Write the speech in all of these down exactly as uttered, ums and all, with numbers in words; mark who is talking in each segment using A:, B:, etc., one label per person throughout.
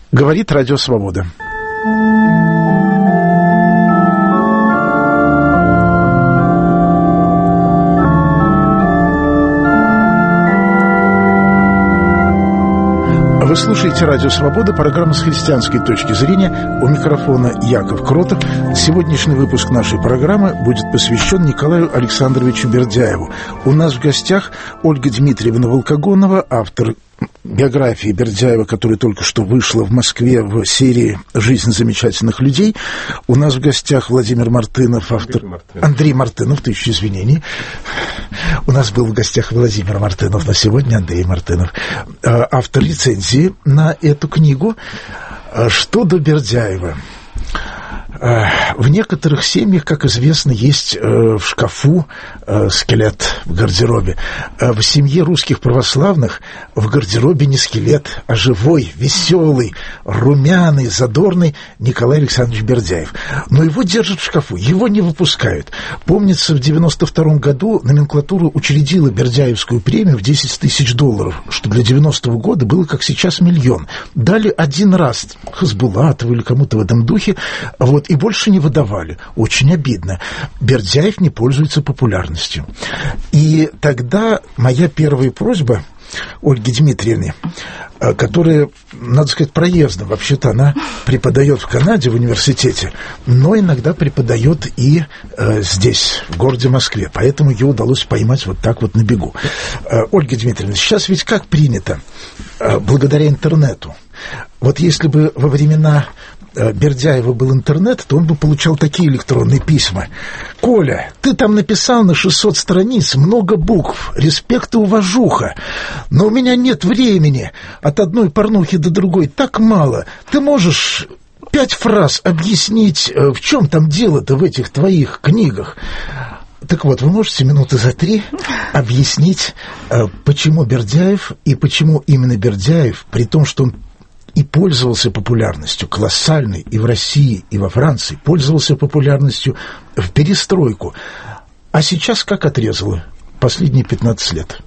A: Говорит Радио Свобода. Вы слушаете Радио Свобода, программа с христианской точки зрения. У микрофона Яков Кротов. Сегодняшний выпуск нашей программы будет посвящен Николаю Александровичу Бердяеву. У нас в гостях Ольга Дмитриевна Волкогонова, автор биографии Бердяева, которая только что вышла в Москве в серии «Жизнь замечательных людей». У нас в гостях Владимир Мартынов, автор... Андрей Мартынов, Андрей Мартынов тысячу извинений. У нас был в гостях Владимир Мартынов, на сегодня Андрей Мартынов, автор рецензии на эту книгу. Что до Бердяева? В некоторых семьях, как известно, есть в шкафу скелет в гардеробе. В семье русских православных в гардеробе не скелет, а живой, веселый, румяный, задорный Николай Александрович Бердяев. Но его держат в шкафу, его не выпускают. Помнится, в девяносто втором году номенклатура учредила Бердяевскую премию в десять тысяч долларов, что для девяностого года было, как сейчас, миллион. Дали один раз Хасбулатову или кому-то в этом духе, вот, и больше не выдавали. Очень обидно. Бердяев не пользуется популярностью. И тогда моя первая просьба Ольге Дмитриевне, которая, надо сказать, проездом, вообще-то она преподает в Канаде в университете, но иногда преподает и э, здесь, в городе Москве, поэтому ее удалось поймать вот так вот на бегу. Э, Ольга Дмитриевна, сейчас ведь как принято, э, благодаря интернету, вот если бы во времена Бердяева был интернет, то он бы получал такие электронные письма. «Коля, ты там написал на шестьсот страниц много букв, респект и уважуха, но у меня нет времени, от одной порнухи до другой так мало. Ты можешь пять фраз объяснить, в чем там дело-то в этих твоих книгах?» Так вот, вы можете минуты за три объяснить, почему Бердяев и почему именно Бердяев, при том, что он и пользовался популярностью колоссальной и в России, и во Франции, пользовался популярностью в перестройку. А сейчас как отрезало последние пятнадцать лет?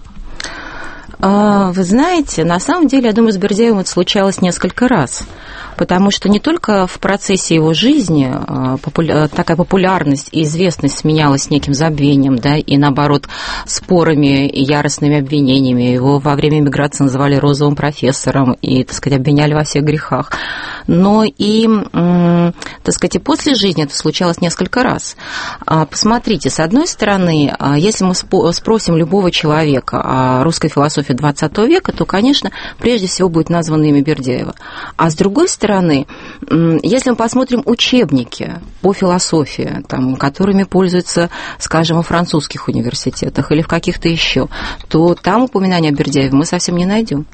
B: Вы знаете, на самом деле, я думаю, с Бердяевым это случалось несколько раз. Потому что не только в процессе его жизни популя... такая популярность и известность сменялась неким забвением, да, и, наоборот, спорами и яростными обвинениями. Его во время эмиграции называли розовым профессором и, так сказать, обвиняли во всех грехах. Но и, так сказать, и после жизни это случалось несколько раз. Посмотрите, с одной стороны, если мы спросим любого человека о русской философии двадцатого века, то, конечно, прежде всего будет названо имя Бердяева. А с другой стороны, стороны, если мы посмотрим учебники по философии, там, которыми пользуются, скажем, во французских университетах или в каких-то еще, то там упоминания о Бердяеве мы совсем не найдем.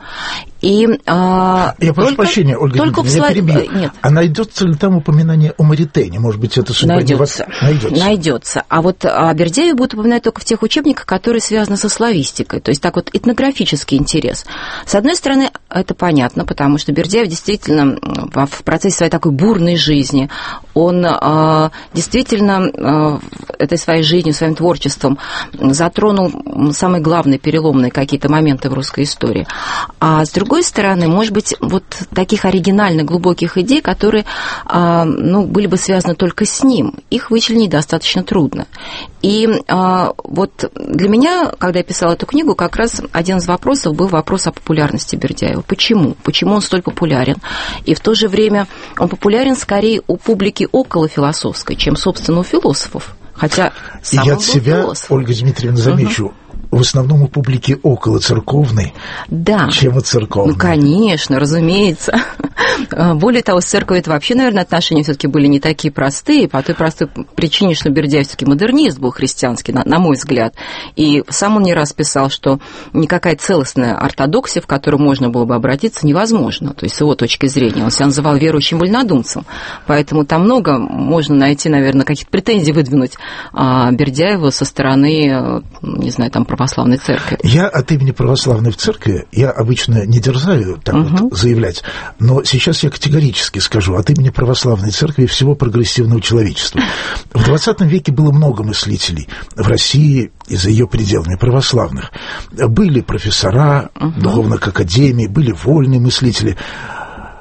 B: И, а,
A: Я прошу только, прощения, Ольга, только меня слайд... перебью. Нет. А найдется ли там упоминание о Маритене? Может быть, это судьба
B: найдется.
A: Не вас... найдется.
B: Найдется. А вот о Бердяеве будут упоминать только в тех учебниках, которые связаны со славистикой, то есть так вот этнографический интерес. С одной стороны, это понятно, потому что Бердяев действительно в процессе своей такой бурной жизни, он а, действительно а, этой своей жизнью, своим творчеством затронул самые главные переломные какие-то моменты в русской истории. А с другой С другой стороны, может быть, вот таких оригинальных, глубоких идей, которые а, ну, были бы связаны только с ним, их вычленить достаточно трудно. И а, вот для меня, когда я писала эту книгу, как раз один из вопросов был вопрос о популярности Бердяева. Почему? Почему он столь популярен? И в то же время он популярен скорее у публики околофилософской, чем, собственно, у философов. Хотя сам
A: И
B: он
A: от
B: был
A: себя,
B: философ.
A: Ольга Дмитриевна, замечу, угу. В основном у публики около церковной,
B: да. чем
A: у церковной.
B: Ну, конечно, разумеется. Более того, с церковью это вообще, наверное, отношения все-таки были не такие простые, по той простой причине, что Бердяев все-таки модернист был христианский, на, на мой взгляд. И сам он не раз писал, что никакая целостная ортодоксия, в которую можно было бы обратиться, невозможна. То есть с его точки зрения. Он себя называл верующим вольнодумцем. Поэтому там много можно найти, наверное, каких-то претензий выдвинуть Бердяеву со стороны, не знаю, там, православной церкви.
A: Я от имени православной церкви, я обычно не дерзаю так угу. вот заявлять, но сейчас я категорически скажу, от имени православной церкви и всего прогрессивного человечества. В двадцатом веке было много мыслителей в России и за ее пределами православных. Были профессора угу. духовных академий, были вольные мыслители.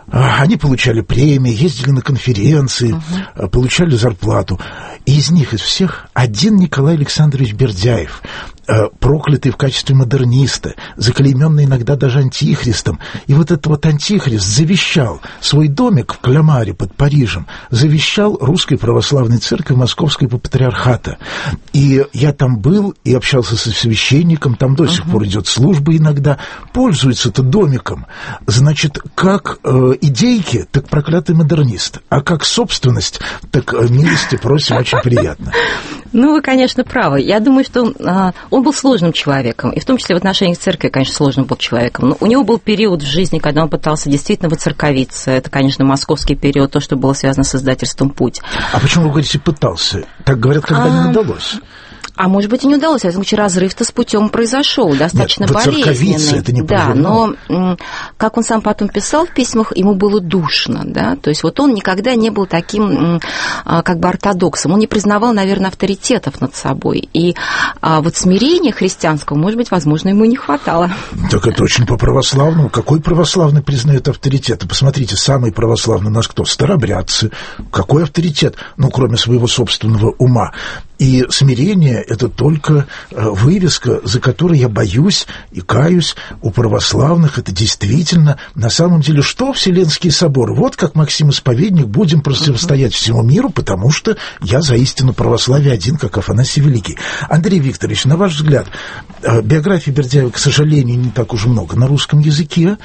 A: Они получали премии, ездили на конференции, uh-huh. получали зарплату. И из них, из всех, один Николай Александрович Бердяев, проклятый в качестве модерниста, заклейменный иногда даже антихристом. И вот этот вот антихрист завещал свой домик в Клямаре под Парижем, завещал Русской Православной Церкви Московского Патриархата. И я там был и общался со священником, там до сих uh-huh. пор идет служба иногда, пользуется-то домиком. Значит, как э, идейки, так проклятый модернист, а как собственность, так э, милости просим, очень приятно.
B: Ну, вы, конечно, правы. Я думаю, что э, он был сложным человеком, и в том числе в отношении к церкви, конечно, сложным был человеком. Но у него был период в жизни, когда он пытался действительно воцерковиться. Это, конечно, московский период, то, что было связано с издательством «Путь».
A: А почему вы говорите «пытался»? Так говорят, когда а... не удалось.
B: А может быть, и не удалось. Я думаю, разрыв-то с путем произошел, достаточно
A: Нет,
B: болезненный.
A: Это не
B: да, но как он сам потом писал в письмах, ему было душно, да. То есть вот он никогда не был таким как бы ортодоксом. Он не признавал, наверное, авторитетов над собой. И вот смирения христианского, может быть, возможно, ему не хватало.
A: Так это очень по-православному. Какой православный признает авторитеты? Посмотрите, самый православный у нас кто? Старобрядцы. Какой авторитет? Ну, кроме своего собственного ума. И смирение – это только вывеска, за которой я боюсь и каюсь. У православных это действительно, на самом деле, что Вселенский собор? Вот как Максим Исповедник будем противостоять всему миру, потому что я за истину православия один, как Афанасий Великий. Андрей Викторович, на ваш взгляд, биографии Бердяева, к сожалению, не так уж много на русском языке,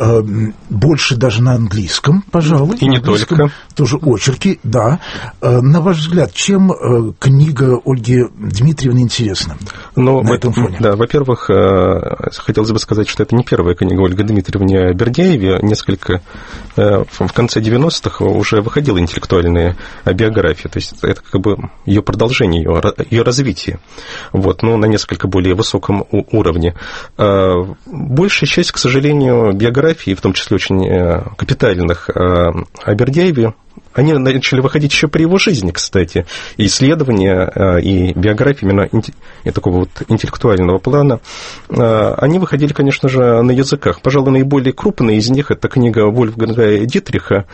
A: больше даже на английском, пожалуй.
C: И не только.
A: Тоже очерки, да. На ваш взгляд, чем книга Ольги Дмитриевны интересна
C: ну,
A: на этом фоне?
C: Да, во-первых, хотелось бы сказать, что это не первая книга Ольги Дмитриевны о Бердяеве. Несколько в конце девяностых уже выходила интеллектуальная биография. То есть это как бы ее продолжение, ее, ее развитие. Вот, но на несколько более высоком уровне. Большая часть, к сожалению, биографий, в том числе очень капитальных, о Бердяеве, они начали выходить еще при его жизни, кстати. И исследования, и биографии именно и такого вот интеллектуального плана, они выходили, конечно же, на языках. Пожалуй, наиболее крупная из них – это книга Вольфганга Дитриха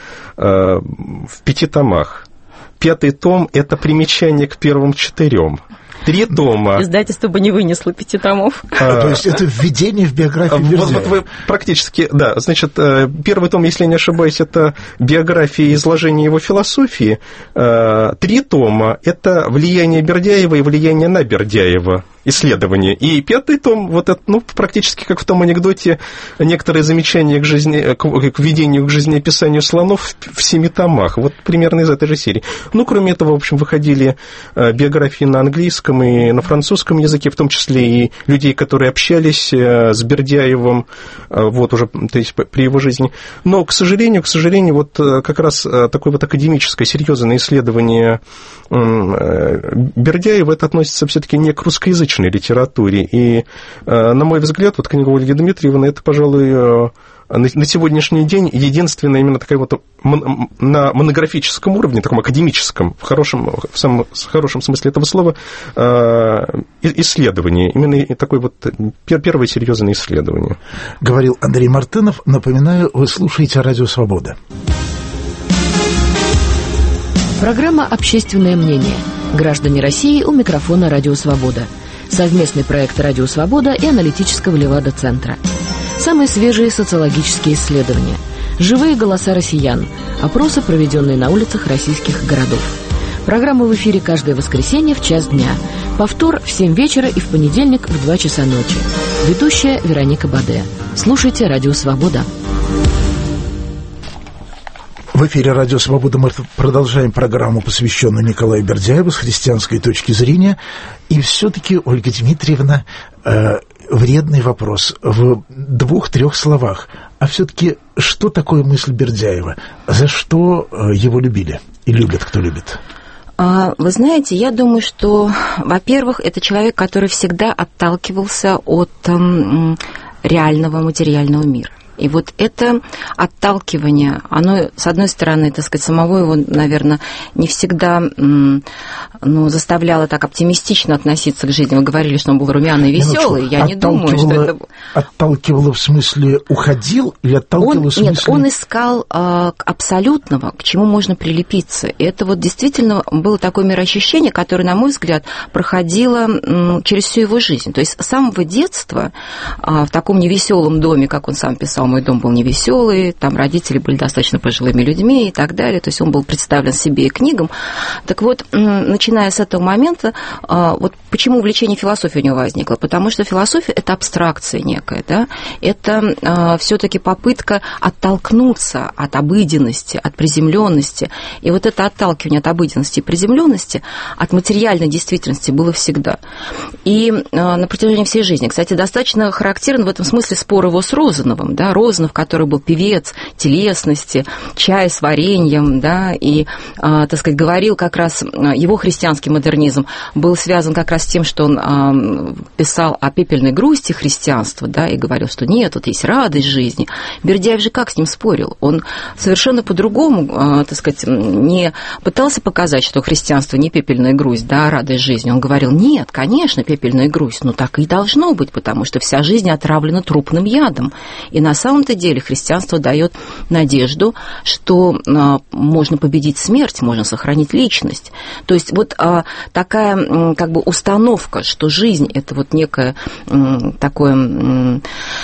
C: в пяти томах. Пятый том – это примечание к первым четырем. Три тома.
B: Издательство бы не вынесло пяти томов.
A: А, то есть это введение в биографию Бердяева.
C: Вот, вот вы практически, да. Значит, первый том, если я не ошибаюсь, это биография и изложение его философии. Три тома – это влияние Бердяева и влияние на Бердяева. Исследования. И пятый том, вот это, ну, практически как в том анекдоте, некоторые замечания к, жизни, к, к введению к жизнеописанию слонов в семи томах. Вот примерно из этой же серии. Ну, кроме этого, в общем, выходили биографии на английском и на французском языке, в том числе и людей, которые общались с Бердяевым, вот уже, то есть при его жизни. Но, к сожалению, к сожалению, вот как раз такое вот академическое, серьезное исследование Бердяева, это относится все-таки не к русскоязычной литературе. И, на мой взгляд, вот книга Ольги Дмитриевны, это, пожалуй, на сегодняшний день единственная именно такая вот на монографическом уровне, таком академическом, в хорошем, в самом в хорошем смысле этого слова, исследование. Именно такое вот первое серьезное исследование.
A: Говорил Андрей Мартынов. Напоминаю, вы слушаете Радио Свобода.
D: Программа «Общественное мнение». Граждане России у микрофона «Радио Свобода». Совместный проект «Радио Свобода» и аналитического Левада-центра. Самые свежие социологические исследования. Живые голоса россиян. Опросы, проведенные на улицах российских городов. Программа в эфире каждое воскресенье в час дня. Повтор в семь вечера и в понедельник в два часа ночи. Ведущая Вероника Баде. Слушайте «Радио Свобода».
A: В эфире «Радио Свобода» мы продолжаем программу, посвященную Николаю Бердяеву с христианской точки зрения. И все-таки, Ольга Дмитриевна, э, вредный вопрос в двух-трех словах. А все-таки, что такое мысль Бердяева? За что его любили и любят, кто любит?
B: Вы знаете, я думаю, что, во-первых, это человек, который всегда отталкивался от эм, реального материального мира. И вот это отталкивание, оно, с одной стороны, так сказать, самого его, наверное, не всегда ну, заставляло так оптимистично относиться к жизни. Вы говорили, что он был румяный и веселый. Я не думаю, что это...
A: Отталкивало в смысле уходил или отталкивало
B: он,
A: в смысле...
B: Нет, он искал а, абсолютного, к чему можно прилепиться. И это вот действительно было такое мироощущение, которое, на мой взгляд, проходило м, через всю его жизнь. То есть с самого детства а, в таком невеселом доме, как он сам писал, мой дом был невеселый, там родители были достаточно пожилыми людьми и так далее. То есть он был представлен себе и книгам. Так вот, м, начиная с этого момента, а, вот почему увлечение философией у него возникло? Потому что философия – это абстракция некая, да? Это а, все-таки попытка оттолкнуться от обыденности, от приземленности. И вот это отталкивание от обыденности и приземленности, от материальной действительности было всегда. И а, на протяжении всей жизни. Кстати, достаточно характерен в этом смысле спор его с Розановым. Да? Розанов, который был певец телесности, чай с вареньем, да, и, а, так сказать, говорил как раз, его христианский модернизм был связан как раз с тем, что он а, писал о пепельной грусти христианства, да, и говорил, что нет, тут есть радость жизни. Бердяев же как с ним спорил? Он совершенно по-другому, а, так сказать, не пытался показать, что христианство не пепельная грусть, да, а радость жизни. Он говорил, нет, конечно, пепельная грусть, но так и должно быть, потому что вся жизнь отравлена трупным ядом. И на самом-то деле христианство дает надежду, что а, можно победить смерть, можно сохранить личность. То есть вот а, такая как бы установка, что жизнь – это вот некое м, такое... М,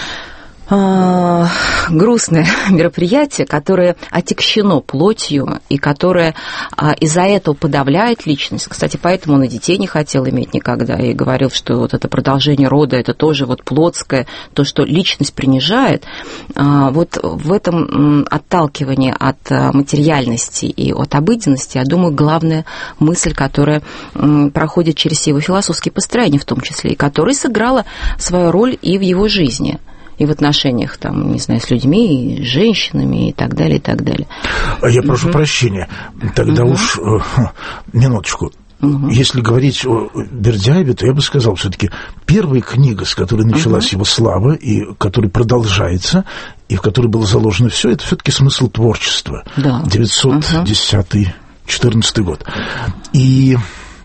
B: грустное мероприятие, которое отягчено плотью и которое из-за этого подавляет личность. Кстати, поэтому он и детей не хотел иметь никогда и говорил, что вот это продолжение рода, это тоже вот плотское, то, что личность принижает. Вот в этом отталкивании от материальности и от обыденности, я думаю, главная мысль, которая проходит через его философские построения в том числе, и которая сыграла свою роль и в его жизни. И в отношениях, там, не знаю, с людьми, с женщинами и так далее, и так далее.
A: Я прошу uh-huh. прощения. Тогда uh-huh. уж э, минуточку. Uh-huh. Если говорить о Бердяеве, то я бы сказал, все-таки первая книга, с которой началась uh-huh. его слава, и которая продолжается, и в которой было заложено все, это все-таки смысл творчества. Да. девятьсот десятый четырнадцатый год. И,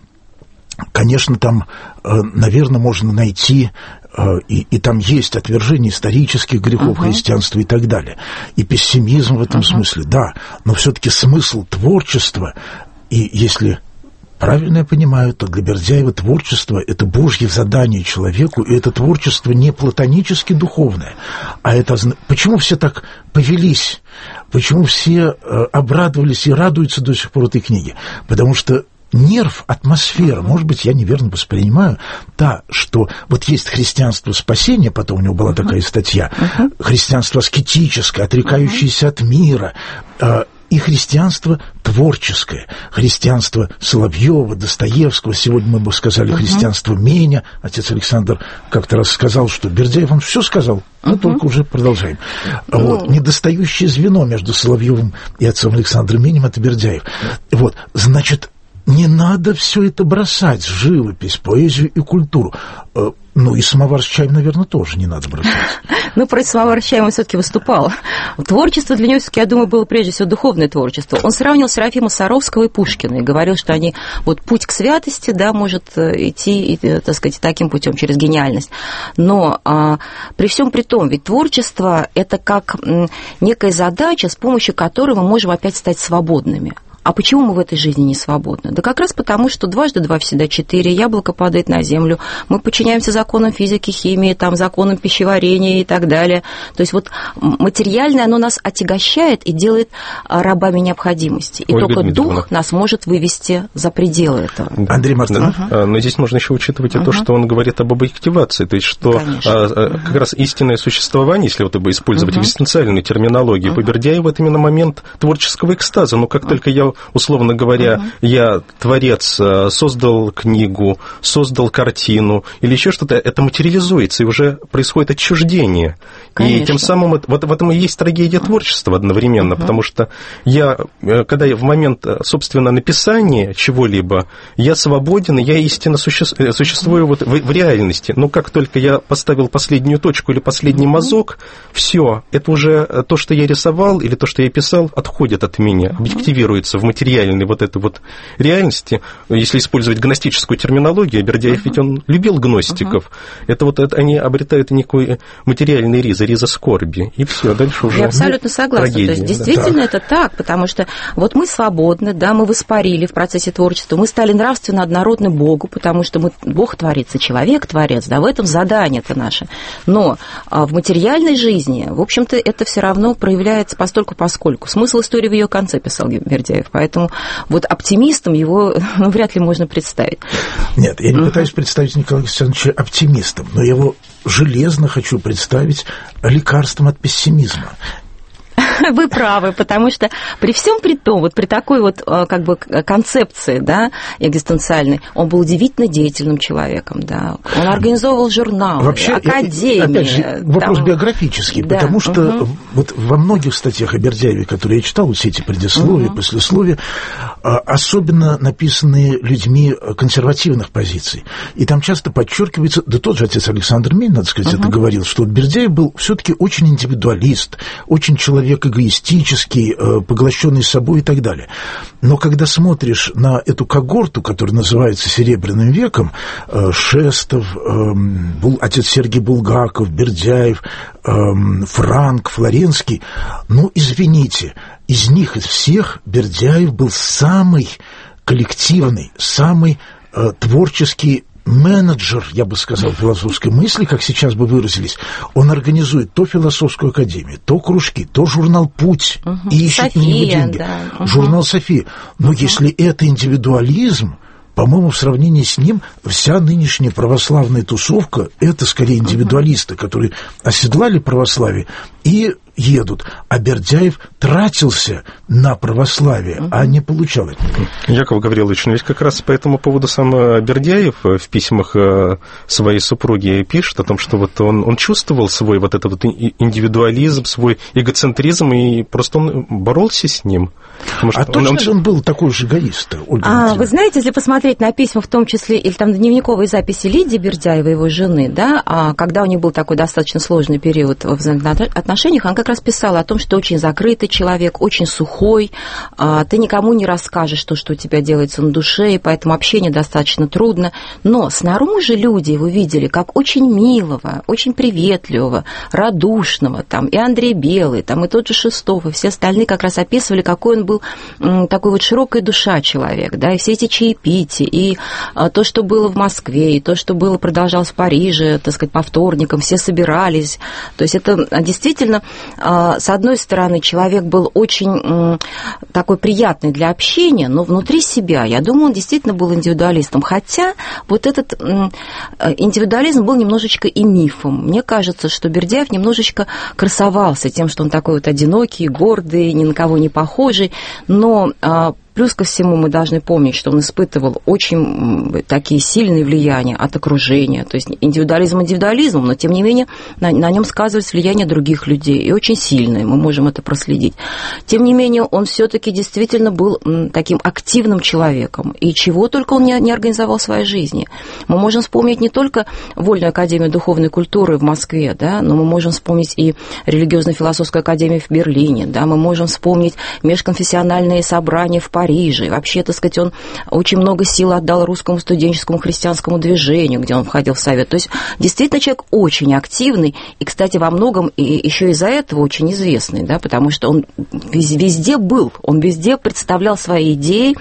A: конечно, там, наверное, можно найти... И, и там есть отвержение исторических грехов uh-huh. христианства и так далее. И пессимизм в этом uh-huh. смысле, да. Но все-таки смысл творчества, и если правильно я понимаю, то для Бердяева творчество – это Божье задание человеку, и это творчество не платонически духовное. А это почему все так повелись? Почему все обрадовались и радуются до сих пор этой книге? Потому что нерв, атмосфера, может быть, я неверно воспринимаю, та, что вот есть христианство спасения, потом у него была uh-huh. такая статья, uh-huh. христианство аскетическое, отрекающееся uh-huh. от мира, э, и христианство творческое, христианство Соловьева, Достоевского, сегодня мы бы сказали uh-huh. христианство Меня, отец Александр как-то раз сказал, что Бердяев, он все сказал, мы uh-huh. только уже продолжаем. Uh-huh. Вот. Недостающее звено между Соловьевым и отцом Александром Менем – это Бердяев. Вот, значит, не надо все это бросать, живопись, поэзию и культуру. Ну, и самовар с чаем, наверное, тоже не надо бросать.
B: Ну, против самовара с чаем он все-таки выступал. Творчество для него, все-таки, я думаю, было прежде всего духовное творчество. Он сравнивал Серафима Саровского и Пушкина и говорил, что они, вот путь к святости, да, может идти, так сказать, таким путем, через гениальность. Но а, при всем при том, ведь творчество – это как некая задача, с помощью которой мы можем опять стать свободными. А почему мы в этой жизни не свободны? Да как раз потому, что дважды два всегда четыре, яблоко падает на землю, мы подчиняемся законам физики, химии, там, законам пищеварения и так далее. То есть вот материальное, оно нас отягощает и делает рабами необходимости. И Ольга только Дмитриевна. Дух нас может вывести за пределы этого.
A: Да. Андрей Мартынов.
C: Да. Угу. Но здесь можно еще учитывать угу. и то, что он говорит об объективации, то есть что а, угу. как раз истинное существование, если вот использовать угу. экзистенциальную терминологию, угу. по Бердяеву, это именно момент творческого экстаза. Но как угу. только я что, условно говоря, uh-huh. я творец, создал книгу, создал картину или еще что-то, это материализуется, и уже происходит отчуждение. Конечно. И тем самым вот в этом и есть трагедия uh-huh. творчества одновременно, uh-huh. потому что я, когда я в момент, собственно, написания чего-либо, я свободен, я истинно суще- существую uh-huh. вот в, в реальности. Но как только я поставил последнюю точку или последний uh-huh. мазок, все, это уже то, что я рисовал или то, что я писал, отходит от меня, uh-huh. объективируется в материальной вот этой вот реальности. Если использовать гностическую терминологию, Бердяев uh-huh. ведь он любил гностиков. Uh-huh. Это вот это, они обретают некий материальный риза, риза скорби, и все, дальше уже.
B: Я абсолютно согласна.
C: Трагедия,
B: то есть, действительно, да. это так, потому что вот мы свободны, да, мы воспарили в процессе творчества, мы стали нравственно однородны Богу, потому что мы, Бог творец и человек творец, да, в этом задание-то наше. Но а в материальной жизни, в общем-то, это все равно проявляется постольку-поскольку. Смысл истории в ее конце, писал Бердяев, поэтому вот оптимистом его ну, вряд ли можно представить.
A: Нет, я не uh-huh. пытаюсь представить Николая Александровича оптимистом, но я его железно хочу представить лекарством от пессимизма.
B: Вы правы, потому что при всем при том, вот при такой вот как бы концепции, да, экзистенциальной, он был удивительно деятельным человеком, да. Он организовывал журналы,
A: вообще,
B: академии.
A: Опять же, вопрос там... биографический, да, потому что угу. вот во многих статьях о Бердяеве, которые я читал, все эти предисловия, угу. послесловия, особенно написанные людьми консервативных позиций, и там часто подчеркивается, да тот же отец Александр Мень, надо сказать, угу. это говорил, что Бердяев был все-таки очень индивидуалист, очень человек эгоистический, поглощенный собой и так далее. Но когда смотришь на эту когорту, которая называется Серебряным веком, Шестов, отец Сергий Булгаков, Бердяев, Франк, Флоренский, ну, извините, из них, из всех, Бердяев был самый коллективный, самый творческий менеджер, я бы сказал, философской мысли, как сейчас бы выразились. Он организует то философскую академию, то кружки, то журнал «Путь» угу. и ищет на него деньги. Да. Угу. Журнал «София». Но угу. если это индивидуализм, по-моему, в сравнении с ним вся нынешняя православная тусовка – это скорее индивидуалисты, которые оседлали православие и едут. А Бердяев тратился на православие, uh-huh. а не получал от него.
C: Яков Гаврилович, ну ведь как раз по этому поводу сам Бердяев в письмах своей супруги пишет о том, что вот он, он чувствовал свой вот этот вот индивидуализм, свой эгоцентризм, и просто он боролся с ним.
A: А точно он... же он был такой же эгоист, Ольга
B: а, вы знаете, если посмотреть на письма, в том числе, или там дневниковые записи Лидии Бердяевой, его жены, да, а когда у них был такой достаточно сложный период в взаимоотношениях, она как раз писала о том, что очень закрытый человек, очень сухой, а, ты никому не расскажешь то, что у тебя делается на душе, и поэтому общение достаточно трудно. Но снаружи люди его видели как очень милого, очень приветливого, радушного, там, и Андрей Белый, там, и тот же Шестов, и все остальные как раз описывали, какой он был был такой вот широкая душа человек, да, и все эти чаепития, и то, что было в Москве, и то, что было, продолжалось в Париже, так сказать, по вторникам, все собирались. То есть это действительно, с одной стороны, человек был очень такой приятный для общения, но внутри себя, я думаю, он действительно был индивидуалистом. Хотя вот этот индивидуализм был немножечко и мифом. Мне кажется, что Бердяев немножечко красовался тем, что он такой вот одинокий, гордый, ни на кого не похожий, но плюс ко всему мы должны помнить, что он испытывал очень такие сильные влияния от окружения, то есть индивидуализм индивидуализмом, но тем не менее на, на нем сказывается влияние других людей, и очень сильное, мы можем это проследить. Тем не менее, он все-таки действительно был таким активным человеком, и чего только он не, не организовал в своей жизни. Мы можем вспомнить не только Вольную академию духовной культуры в Москве, да, но мы можем вспомнить и религиозно-философскую академию в Берлине, да, мы можем вспомнить межконфессиональные собрания в Париже. Париже. Вообще, так сказать, он очень много сил отдал русскому студенческому христианскому движению, где он входил в совет. То есть, действительно, человек очень активный, и, кстати, во многом и еще из-за этого очень известный, да, потому что он везде был, он везде представлял свои идеи,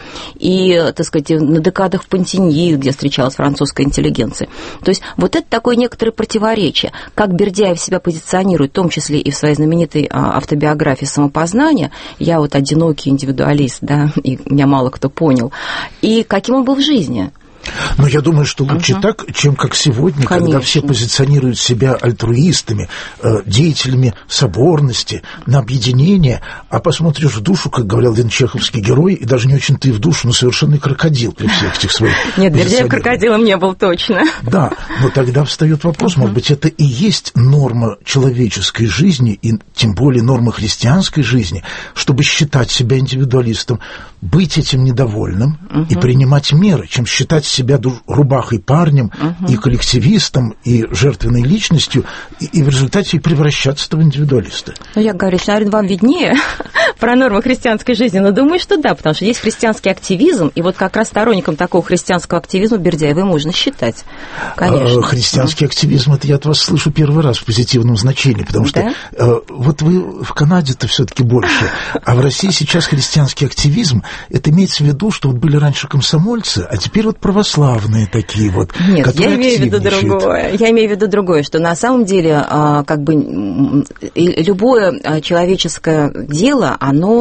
B: и, так сказать, на декадах в Пантиньи, где встречалась французская интеллигенция. То есть, вот это такое некоторое противоречие. Как Бердяев себя позиционирует, в том числе и в своей знаменитой автобиографии «Самопознание», я вот одинокий индивидуалист, да, и меня мало кто понял, и каким он был в жизни.
A: Но я думаю, что лучше угу. так, чем как сегодня, Конечно. Когда все позиционируют себя альтруистами, деятелями соборности, на объединение, а посмотришь в душу, как говорил один чеховский герой, и даже не очень ты в душу, но совершенный крокодил при всех этих своих...
B: Нет, Бердяев крокодилом не был точно.
A: Да, но тогда встает вопрос, может быть, это и есть норма человеческой жизни, и тем более норма христианской жизни, чтобы считать себя индивидуалистом, быть этим недовольным угу. и принимать меры, чем считать себя рубахой парнем угу. и коллективистом, и жертвенной личностью, и, и в результате и превращаться в индивидуалиста.
B: Ну, я говорю, что, наверное, вам виднее про нормы христианской жизни, но думаю, что да, потому что есть христианский активизм, и вот как раз сторонником такого христианского активизма Бердяева можно считать, конечно.
A: Христианский активизм, это я от вас слышу первый раз в позитивном значении, потому что да? вот вы в Канаде-то все-таки больше, а в России сейчас христианский активизм, это имеется в виду, что вот были раньше комсомольцы, а теперь вот православные такие вот,
B: Нет, которые я имею в виду другое. Я имею в виду другое, что на самом деле как бы любое человеческое дело,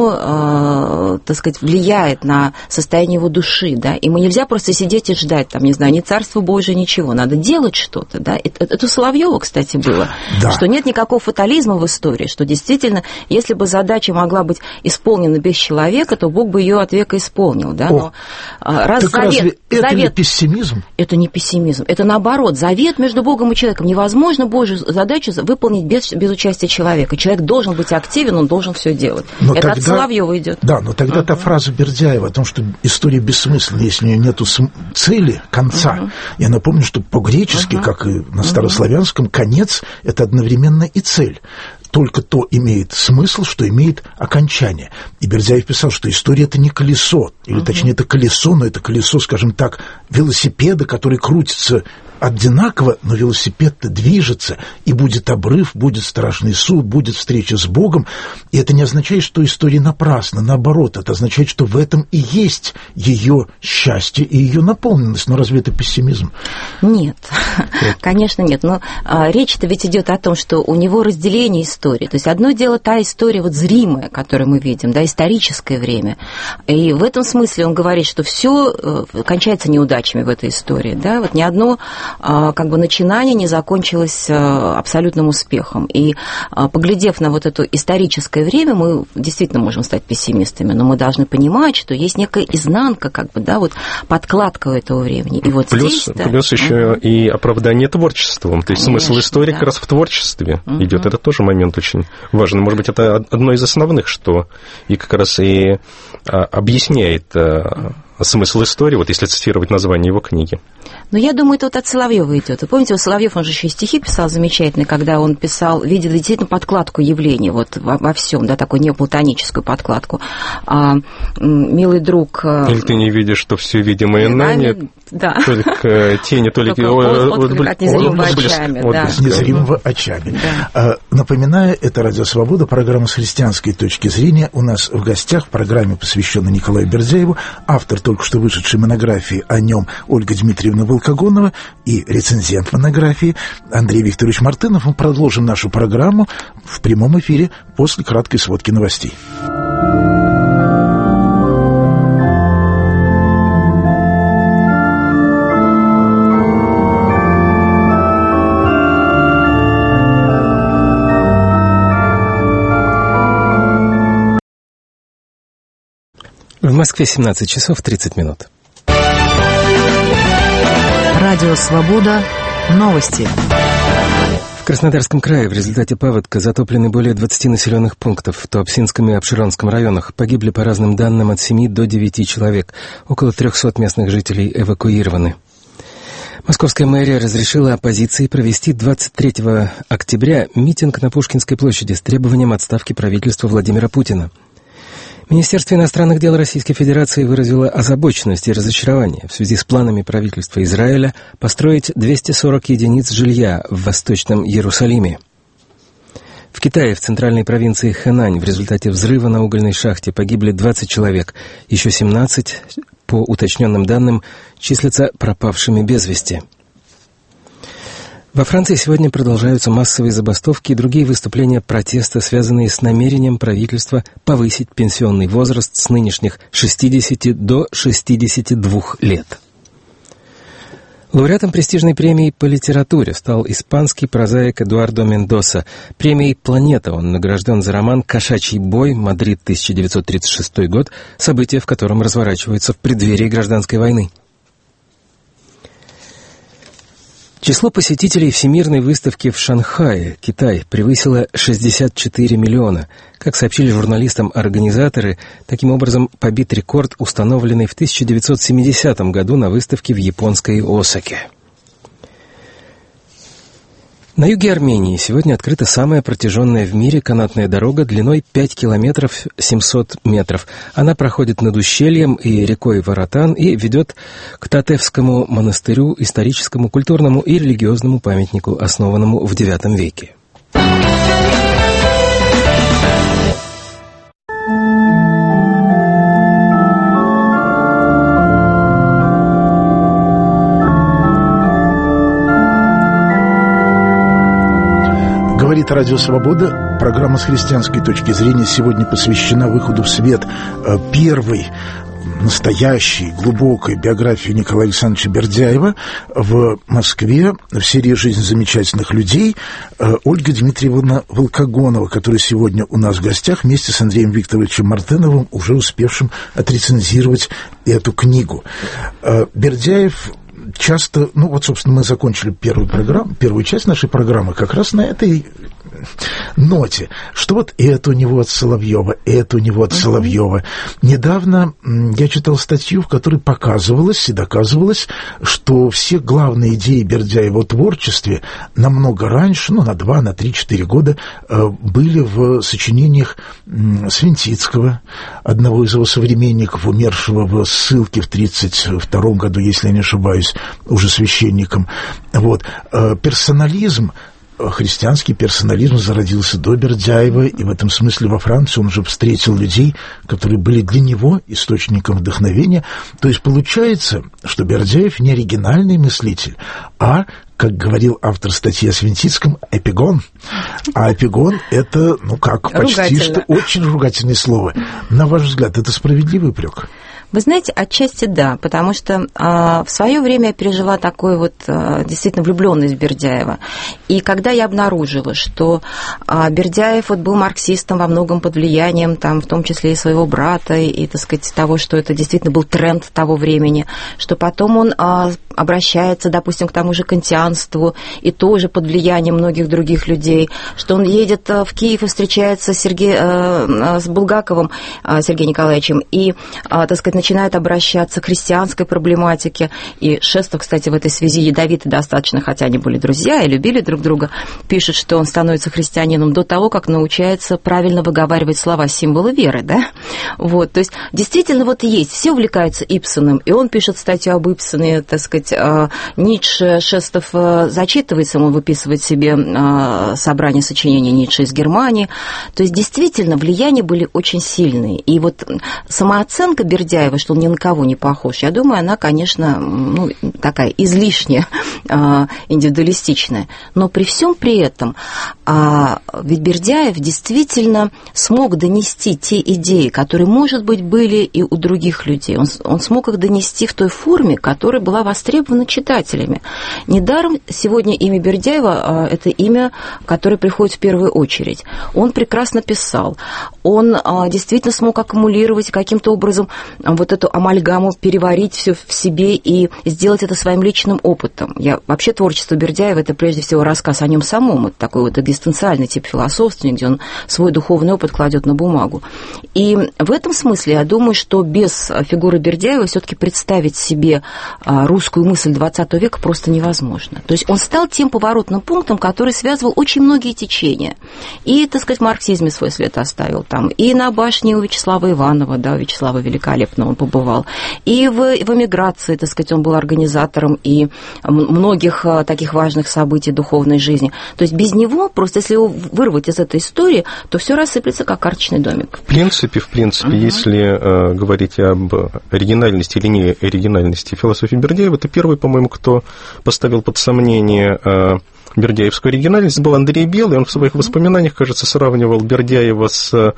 B: оно, так сказать, влияет на состояние его души, да, и мы нельзя просто сидеть и ждать, там, не знаю, ни Царство Божие, ничего, надо делать что-то, да. Это, это у Соловьева, кстати, было, да. Что нет никакого фатализма в истории, что действительно, если бы задача могла быть исполнена без человека, то Бог бы ее от века исполнил, да. Но
A: О, раз так завет, разве это завет, не пессимизм?
B: Это не пессимизм, это наоборот, завет между Богом и человеком. Невозможно Божью задачу выполнить без, без участия человека. Человек должен быть активен, он должен все делать. Но это тогда, от Соловьева идет.
A: Да, но тогда uh-huh. та фраза Бердяева о том, что история бессмысленна, если у нее нету цели, конца. Uh-huh. Я напомню, что по-гречески, uh-huh. как и на старославянском, конец – это одновременно и цель. Только то имеет смысл, что имеет окончание. И Бердяев писал, что история – это не колесо, или uh-huh. точнее, это колесо, но это колесо, скажем так, велосипеда, который крутится одинаково, но велосипед-то движется, и будет обрыв, будет страшный суд, будет встреча с Богом. И это не означает, что история напрасна. Наоборот, это означает, что в этом и есть ее счастье и ее наполненность. Но разве это пессимизм?
B: Нет, конечно нет. Но а, речь-то ведь идет о том, что у него разделение истории. То есть одно дело та история вот зримая, которую мы видим, да, историческое время. И в этом смысле он говорит, что все кончается неудачами в этой истории. Да? Вот ни одно как бы начинание не закончилось абсолютным успехом. И поглядев на вот это историческое время, мы действительно можем стать пессимистами, но мы должны понимать, что есть некая изнанка, как бы, да, вот подкладка этого времени. И вот
C: плюс,
B: здесь,
C: плюс
B: да,
C: еще угу. и оправдание творчеством. То есть Конечно, смысл истории да. как раз в творчестве угу. идет. Это тоже момент очень важный. Может быть, это одно из основных, что и как раз и объясняет смысл истории, вот если цитировать название его книги.
B: Но я думаю, это вот от Соловьева идет. Вы помните, вот Соловьев, он же еще и стихи писал замечательные, когда он писал, видел действительно подкладку явлений вот во, во всем, да, такую неоплатоническую подкладку. А, милый друг...
C: Или ты не видишь, что все видимое нами,
B: да.
C: только тени, только...
B: От незримого очами.
A: Незримого очами. Напоминаю, это «Радио Свобода», программа с христианской точки зрения. У нас в гостях в программе, посвященной Николаю Бердяеву, автор только что вышедшей монографии о нем Ольга Дмитриевна Волкогонова и рецензент монографии Андрей Викторович Мартынов. Мы продолжим нашу программу в прямом эфире после краткой сводки новостей.
E: В Москве семнадцать часов тридцать минут.
D: Радио «Свобода». Новости.
E: В Краснодарском крае в результате паводка затоплены более двадцати населенных пунктов. В Туапсинском и Апшеронском районах погибли по разным данным от семи до девяти человек. Около трехсот местных жителей эвакуированы. Московская мэрия разрешила оппозиции провести двадцать третьего октября митинг на Пушкинской площади с требованием отставки правительства Владимира Путина. Министерство иностранных дел Российской Федерации выразило озабоченность и разочарование в связи с планами правительства Израиля построить двести сорок единиц жилья в Восточном Иерусалиме. В Китае, в центральной провинции Хэнань, в результате взрыва на угольной шахте погибли двадцать человек, еще семнадцать, по уточненным данным, числятся пропавшими без вести. Во Франции сегодня продолжаются массовые забастовки и другие выступления протеста, связанные с намерением правительства повысить пенсионный возраст с нынешних шестидесяти до шестидесяти двух лет. Лауреатом престижной премии по литературе стал испанский прозаик Эдуардо Мендоса. Премией «Планета» он награжден за роман «Кошачий бой. Мадрид, тысяча девятьсот тридцать шестой год», события в котором разворачиваются в преддверии гражданской войны. Число посетителей Всемирной выставки в Шанхае, Китай, превысило шестьдесят четыре миллиона. Как сообщили журналистам организаторы, таким образом побит рекорд, установленный в тысяча девятьсот семидесятом году на выставке в японской Осаке. На юге Армении сегодня открыта самая протяженная в мире канатная дорога длиной пять километров семьсот метров. Она проходит над ущельем и рекой Варатан и ведет к Татевскому монастырю, историческому, культурному и религиозному памятнику, основанному в девятом веке.
A: Говорит Радио Свобода. Программа с христианской точки зрения сегодня посвящена выходу в свет первой настоящей, глубокой биографии Николая Александровича Бердяева в Москве в серии «Жизнь замечательных людей» Ольга Дмитриевна Волкогонова, которая сегодня у нас в гостях вместе с Андреем Викторовичем Мартеновым, уже успевшим отрецензировать эту книгу. Бердяев часто, ну вот, собственно, мы закончили первую программу, первую часть нашей программы как раз на этой ноте, что вот это у него от Соловьева, это у него от Соловьева. Недавно я читал статью, в которой показывалось и доказывалось, что все главные идеи Бердяева о творчестве намного раньше, ну, на два, на три, четыре года были в сочинениях Свинтицкого, одного из его современников, умершего в ссылке в тридцать втором году, если я не ошибаюсь, уже священником. Вот. Персонализм, христианский персонализм зародился до Бердяева, и в этом смысле во Франции он же встретил людей, которые были для него источником вдохновения. То есть получается, что Бердяев не оригинальный мыслитель, а, как говорил автор статьи о Свинтицком, эпигон. А эпигон — это, ну как, почти что очень ругательное слово. На ваш взгляд, это справедливый упрек?
B: Вы знаете, отчасти да, потому что а, в свое время я пережила такую вот а, действительно влюбленность в Бердяева. И когда я обнаружила, что а, Бердяев вот был марксистом во многом под влиянием, там, в том числе и своего брата, и, и, так сказать, того, что это действительно был тренд того времени, что потом он а, обращается, допустим, к тому же кантианству, и тоже под влиянием многих других людей, что он едет в Киев и встречается с, Сергей, а, с Булгаковым а, Сергеем Николаевичем, и, а, так сказать, начинает обращаться к христианской проблематике. И Шестов, кстати, в этой связи ядовитый достаточно, хотя они были друзья и любили друг друга, пишет, что он становится христианином до того, как научается правильно выговаривать слова символы веры, да? Вот, то есть, действительно, вот есть, все увлекаются Ибсеном, и он пишет статью об Ибсене, так сказать, Ницше, Шестов зачитывается, он выписывает себе собрание сочинений Ницше из Германии. То есть, действительно, влияния были очень сильные. И вот самооценка Бердяева, что он ни на кого не похож, я думаю, она, конечно, ну, такая излишне э, индивидуалистичная. Но при всем при этом, э, ведь Бердяев действительно смог донести те идеи, которые, может быть, были и у других людей. Он, он смог их донести в той форме, которая была востребована читателями. Недаром сегодня имя Бердяева э, – это имя, которое приходит в первую очередь. Он прекрасно писал, он э, действительно смог аккумулировать каким-то образом вот эту амальгаму, переварить все в себе и сделать это своим личным опытом. Я, вообще творчество Бердяева – это прежде всего рассказ о нем самом. Это такой вот экзистенциальный тип философствования, где он свой духовный опыт кладет на бумагу. И в этом смысле я думаю, что без фигуры Бердяева все-таки представить себе русскую мысль двадцатого века просто невозможно. То есть он стал тем поворотным пунктом, который связывал очень многие течения. И, так сказать, в марксизме свой след оставил там, и на башне у Вячеслава Иванова, да, у Вячеслава Великолепного он побывал, и в, в эмиграции, так сказать, он был организатором и многих таких важных событий духовной жизни. То есть без него, просто если его вырвать из этой истории, то все рассыплется, как карточный домик.
C: В принципе, в принципе, uh-huh. если э, говорить об оригинальности или не оригинальности философии Бердяева, это первый, по-моему, кто поставил под сомнение э, бердяевскую оригинальность, был Андрей Белый. Он в своих воспоминаниях, кажется, сравнивал Бердяева с,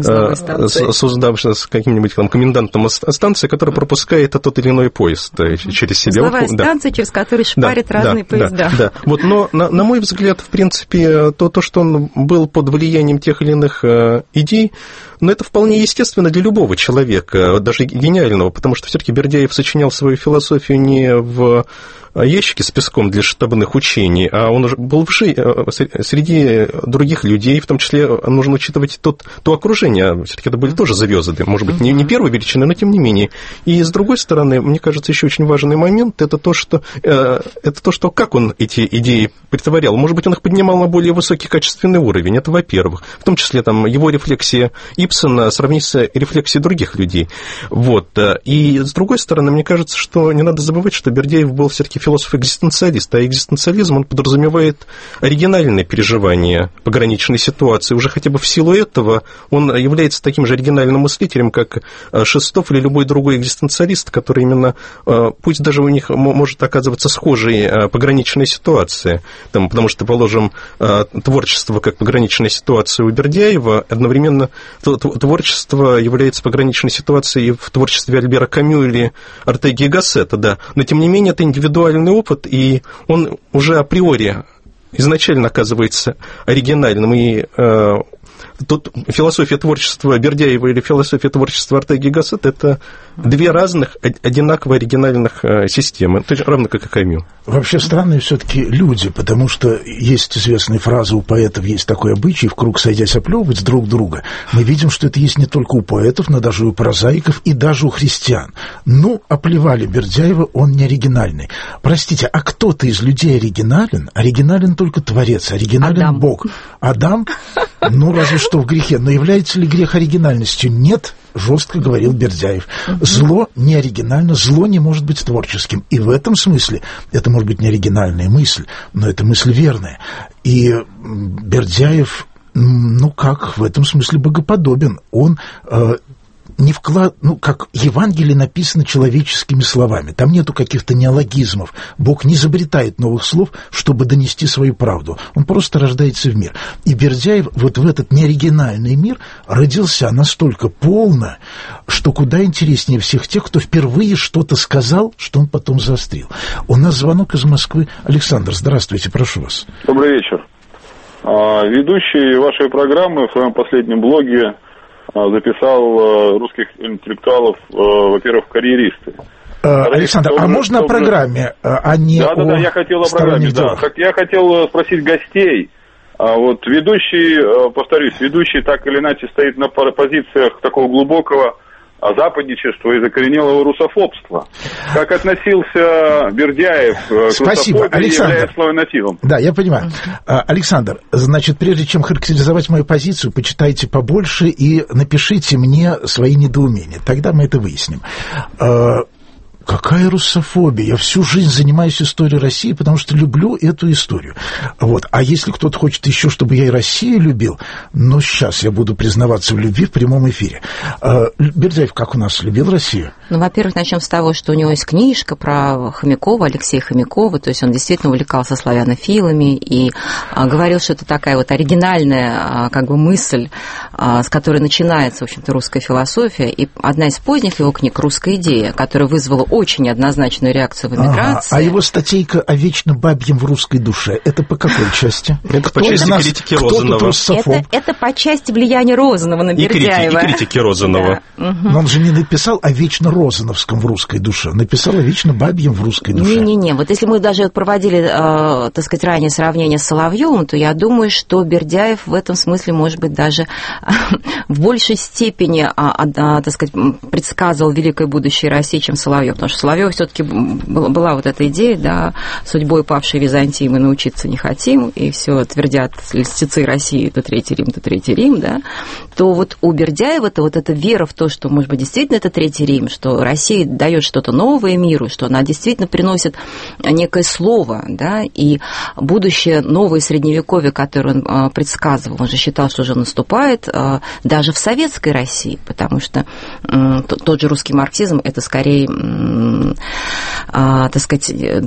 C: с, с, с каким-нибудь там комендантом станции, который пропускает тот или иной поезд через себя.
B: Узловая вот, станция, да. через которую шпарят да, разные да, поезда.
C: Да, да. Вот, но, на, на мой взгляд, в принципе, то, то, что он был под влиянием тех или иных идей, но это вполне естественно для любого человека, даже гениального, потому что все-таки Бердяев сочинял свою философию не в ящике с песком для штабных учений, а он уже был в жи... среди других людей, в том числе нужно учитывать тот, то окружение, все-таки это были тоже звезды, может быть, не, не первой величины, но тем не менее. И с другой стороны, мне кажется, еще очень важный момент, это то, что, это то, что как он эти идеи притворял. Может быть, он их поднимал на более высокий качественный уровень, это во-первых. В том числе там, его рефлексия Ибсена сравнить с рефлексией других людей. Вот. И с другой стороны, мне кажется, что не надо забывать, что Бердяев был все-таки философ-экзистенциалист, а экзистенциализм, он подразумевает оригинальное переживание пограничной ситуации. Уже хотя бы в силу этого он является таким же оригинальным мыслителем, как Шестов или любой другой экзистенциалист, который именно, пусть даже у них может оказываться схожей пограничной ситуации, там, потому что, положим, творчество как пограничная ситуация у Бердяева, одновременно творчество является пограничной ситуацией в творчестве Альбера Камю или Ортеги и Гассета, да, но тем не менее это индивидуальный опыт, и он уже априори изначально оказывается оригинальным, и э, тут философия творчества Бердяева или философия творчества Ортеги и Гассет – это две разных, одинаково оригинальных системы, равно как и Камю.
A: Вообще странные все-таки люди, потому что есть известная фраза у поэтов, есть такой обычай, в круг сойдясь оплевывать друг друга. Мы видим, что это есть не только у поэтов, но даже у прозаиков и даже у христиан. Ну, оплевали Бердяева, он не оригинальный. Простите, а кто-то из людей оригинален? Оригинален только Творец, оригинален Адам. Бог. Адам? Ну, разве что в грехе. Но является ли грех оригинальностью? Нет, жестко говорил Бердяев. Зло не оригинально, зло не может быть творческим. И в этом смысле это может быть не оригинальная мысль, но это мысль верная. И Бердяев, ну как, в этом смысле богоподобен. Он... Э, не вклад, ну, как Евангелие написано человеческими словами. Там нету каких-то неологизмов. Бог не изобретает новых слов, чтобы донести свою правду. Он просто рождается в мир. И Бердяев вот в этот неоригинальный мир родился настолько полно, что куда интереснее всех тех, кто впервые что-то сказал, что он потом заострил. У нас звонок из Москвы. Александр, здравствуйте, прошу вас.
F: Добрый вечер. Ведущий вашей программы в своем последнем блоге записал русских интеллектуалов, во-первых, в карьеристы.
A: Александр, а можно о программе, а не
F: да,
A: о
F: Да, да, я хотел о программе, да. Так, я хотел спросить гостей. Вот ведущий, повторюсь, ведущий так или иначе стоит на позициях такого глубокого западничества и закоренелого русофобства. Как относился Бердяев к
A: Спасибо,
F: русофобии,
A: Александр.
F: являясь славянофилом?
A: Да, я понимаю. Александр, значит, прежде чем характеризовать мою позицию, почитайте побольше и напишите мне свои недоумения. Тогда мы это выясним. Какая русофобия? Я всю жизнь занимаюсь историей России, потому что люблю эту историю. Вот. А если кто-то хочет еще, чтобы я и Россию любил, ну, сейчас я буду признаваться в любви в прямом эфире. Бердяев как у нас любил Россию?
B: Ну, во-первых, начнем с того, что у него есть книжка про Хомякова, Алексея Хомякова, то есть он действительно увлекался славянофилами и а, говорил, что это такая вот оригинальная а, как бы мысль, а, с которой начинается, в общем-то, русская философия, и одна из поздних его книг «Русская идея», которая вызвала очень неоднозначную реакцию в эмиграции.
A: Ага. А его статейка о вечно бабьем в русской душе, это по какой части?
C: Это по части критики Розанова.
B: Это, это по части влияния Розанова на Бердяева.
C: И критики Розанова.
A: Но он же не написал о вечно розановском в русской душе, написал о вечно бабьем в русской душе.
B: Не-не-не, вот если мы даже проводили, э, так сказать, ранее сравнение с Соловьевым, то я думаю, что Бердяев в этом смысле, может быть, даже в большей степени, а, а, так сказать, предсказывал великое будущее России, чем Соловьев, потому что Соловьев все-таки была вот эта идея, да, судьбой павшей Византии мы научиться не хотим, и все твердят льстецы России, это Третий Рим, это Третий Рим, да, то вот у Бердяева-то вот эта вера в то, что, может быть, действительно это Третий Рим, что Россия дает что-то новое миру, что она действительно приносит некое слово, да, и будущее новое Средневековье, которое он предсказывал, он же считал, что уже наступает даже в советской России, потому что тот же русский марксизм – это скорее так сказать,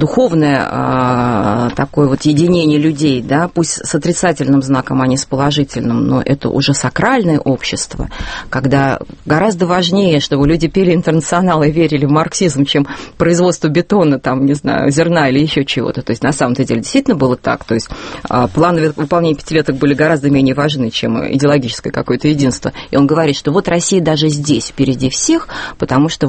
B: духовное такое вот единение людей, да, пусть с отрицательным знаком, а не с положительным, но это уже сакральное общество, когда гораздо важнее, чтобы люди пели «Интернационал» и верили в марксизм, чем производство бетона, там, не знаю, зерна или еще чего-то. То есть на самом-то деле действительно было так. То есть планы выполнения пятилеток были гораздо менее важны, чем идеологическое какое-то единство. И он говорит, что вот Россия даже здесь впереди всех, потому что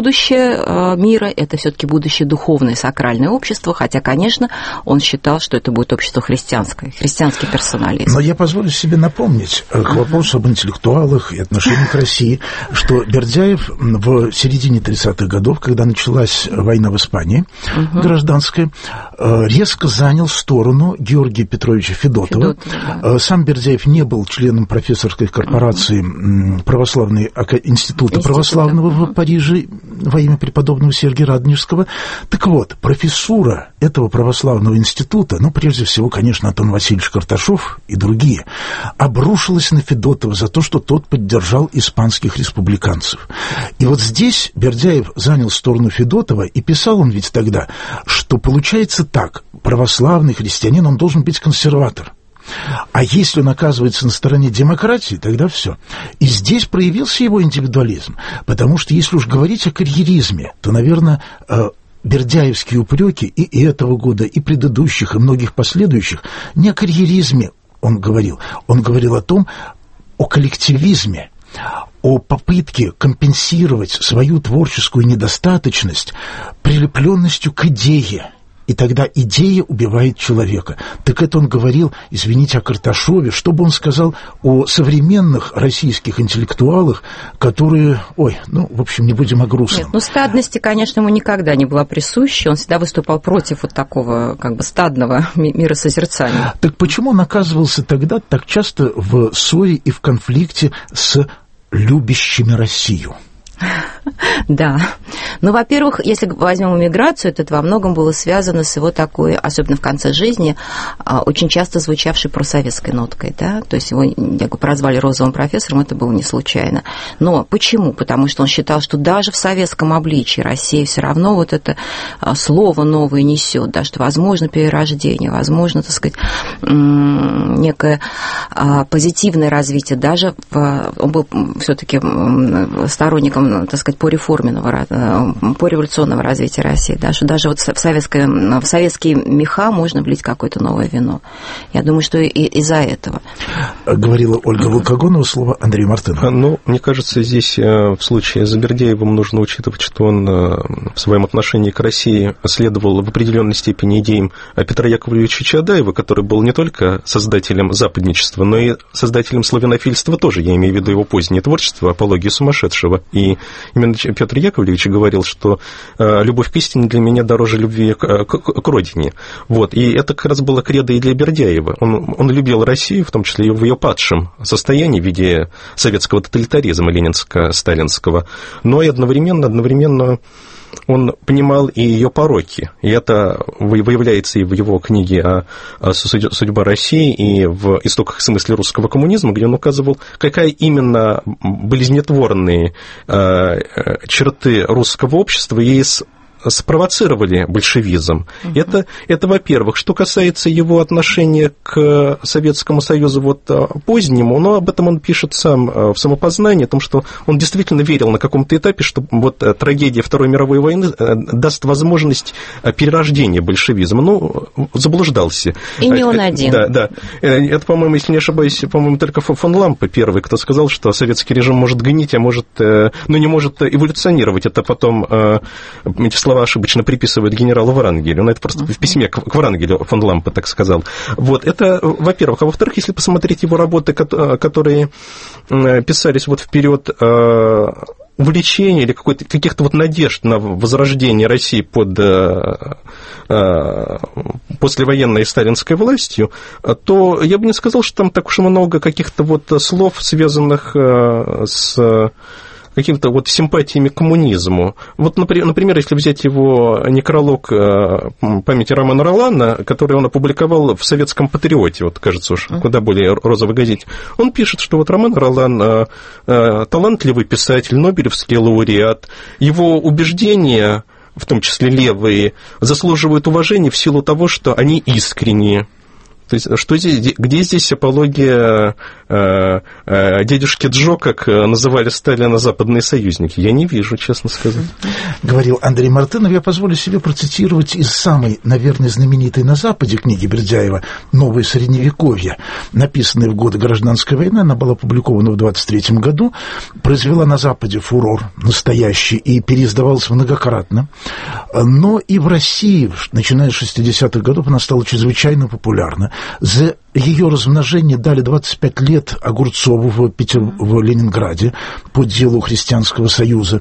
B: будущее мира – это все-таки будущее духовное, сакральное общество, хотя, конечно, он считал, что это будет общество христианское, христианский персонализм.
A: Но я позволю себе напомнить к вопросу об интеллектуалах и отношении к России, что Бердяев в середине тридцатых годов, когда началась война в Испании, угу. гражданская, резко занял сторону Георгия Петровича Федотова. Федотова да. Сам Бердяев не был членом профессорской корпорации угу. православной, института Институт, православного угу. в Париже во имя преподобного Сергия Радонежского. Так вот, профессура этого православного института, ну, прежде всего, конечно, Антон Васильевич Карташов и другие, обрушилась на Федотова за то, что тот поддержал испанских республиканцев. И вот здесь Бердяев занял сторону Федотова, и писал он ведь тогда, что получается так, православный христианин, он должен быть консерватор. А если он оказывается на стороне демократии, тогда все. И здесь проявился его индивидуализм, потому что если уж говорить о карьеризме, то, наверное, бердяевские упреки и этого года, и предыдущих, и многих последующих не о карьеризме он говорил. Он говорил о том, о коллективизме, о попытке компенсировать свою творческую недостаточность прилепленностью к идее. И тогда идея убивает человека. Так это он говорил, извините, о Карташове, что бы он сказал о современных российских интеллектуалах, которые, ой, ну, в общем, не будем о грустном.
B: Нет, ну, стадности, конечно, ему никогда не была присуща, он всегда выступал против вот такого, как бы, стадного миросозерцания.
A: Так почему он оказывался тогда так часто в ссоре и в конфликте с любящими Россию?
B: Да. Ну, во-первых, если возьмем эмиграцию, то это во многом было связано с его такой, особенно в конце жизни, очень часто звучавшей просоветской ноткой, да, то есть его, я говорю, прозвали розовым профессором, это было не случайно. Но почему? Потому что он считал, что даже в советском обличии Россия все равно вот это слово новое несет, да, что возможно перерождение, возможно, так сказать, некое позитивное развитие, даже в, он был все-таки сторонником, так сказать, пореформенного, пореволюционного развития России, да, что даже вот в, советское, в советские меха можно влить какое-то новое вино. Я думаю, что и из-за этого.
A: Говорила Ольга Волкогонова, слово Андрею Мартынову.
C: Ну, мне кажется, здесь в случае с Бердяевым нужно учитывать, что он в своем отношении к России следовал в определенной степени идеям Петра Яковлевича Чаадаева, который был не только создателем западничества, но и создателем славянофильства тоже, я имею в виду его позднее творчество «Апология сумасшедшего». И именно Петр Яковлевич говорил, что любовь к истине для меня дороже любви к, к, к родине. Вот. И это как раз было кредо и для Бердяева. Он, он любил Россию, в том числе и в ее падшем состоянии в виде советского тоталитаризма ленинско-сталинского, но и одновременно, одновременно он понимал и ее пороки. И это выявляется и в его книге о «Судьба России», и в «Истоках и смысле русского коммунизма», где он указывал, какая именно болезнетворные черты русского общества есть спровоцировали большевизм. Uh-huh. Это, это, во-первых. Что касается его отношения к Советскому Союзу вот позднему, но об этом он пишет сам в «Самопознании», о том, что он действительно верил на каком-то этапе, что вот трагедия Второй мировой войны даст возможность перерождения большевизма. Ну, заблуждался.
B: И не он один.
C: Да, да. Это, по-моему, если не ошибаюсь, по-моему, только фон Лампе первый, кто сказал, что советский режим может гнить, а может, ну, не может эволюционировать. Это потом эти слова ошибочно приписывают генералу Врангелю. Но это просто uh-huh. в письме к Врангелю фон Лампе так сказал. Вот, это, во-первых. А во-вторых, если посмотреть его работы, которые писались вот в период увлечения или каких-то вот надежд на возрождение России под послевоенной сталинской властью, то я бы не сказал, что там так уж много каких-то вот слов, связанных с какими-то вот симпатиями к коммунизму. Вот, например, если взять его некролог памяти Романа Ролана, который он опубликовал в «Советском патриоте», вот, кажется уж, куда более розовой газете, он пишет, что вот Роман Ролан талантливый писатель, нобелевский лауреат, его убеждения в том числе левые, заслуживают уважения в силу того, что они искренние. То есть, что здесь, где здесь апология э, э, дядюшки Джо, как называли Сталина западные союзники? Я не вижу, честно сказать.
A: Говорил Андрей Мартынов. Я позволю себе процитировать из самой, наверное, знаменитой на Западе книги Бердяева «Новое средневековье», написанной в годы Гражданской войны. Она была опубликована в двадцать третьем году, произвела на Западе фурор настоящий и переиздавалась многократно. Но и в России, начиная с шестидесятых годов, она стала чрезвычайно популярна. За ее размножение дали двадцать пять лет Огурцову в, Петер... в Ленинграде по делу Христианского союза.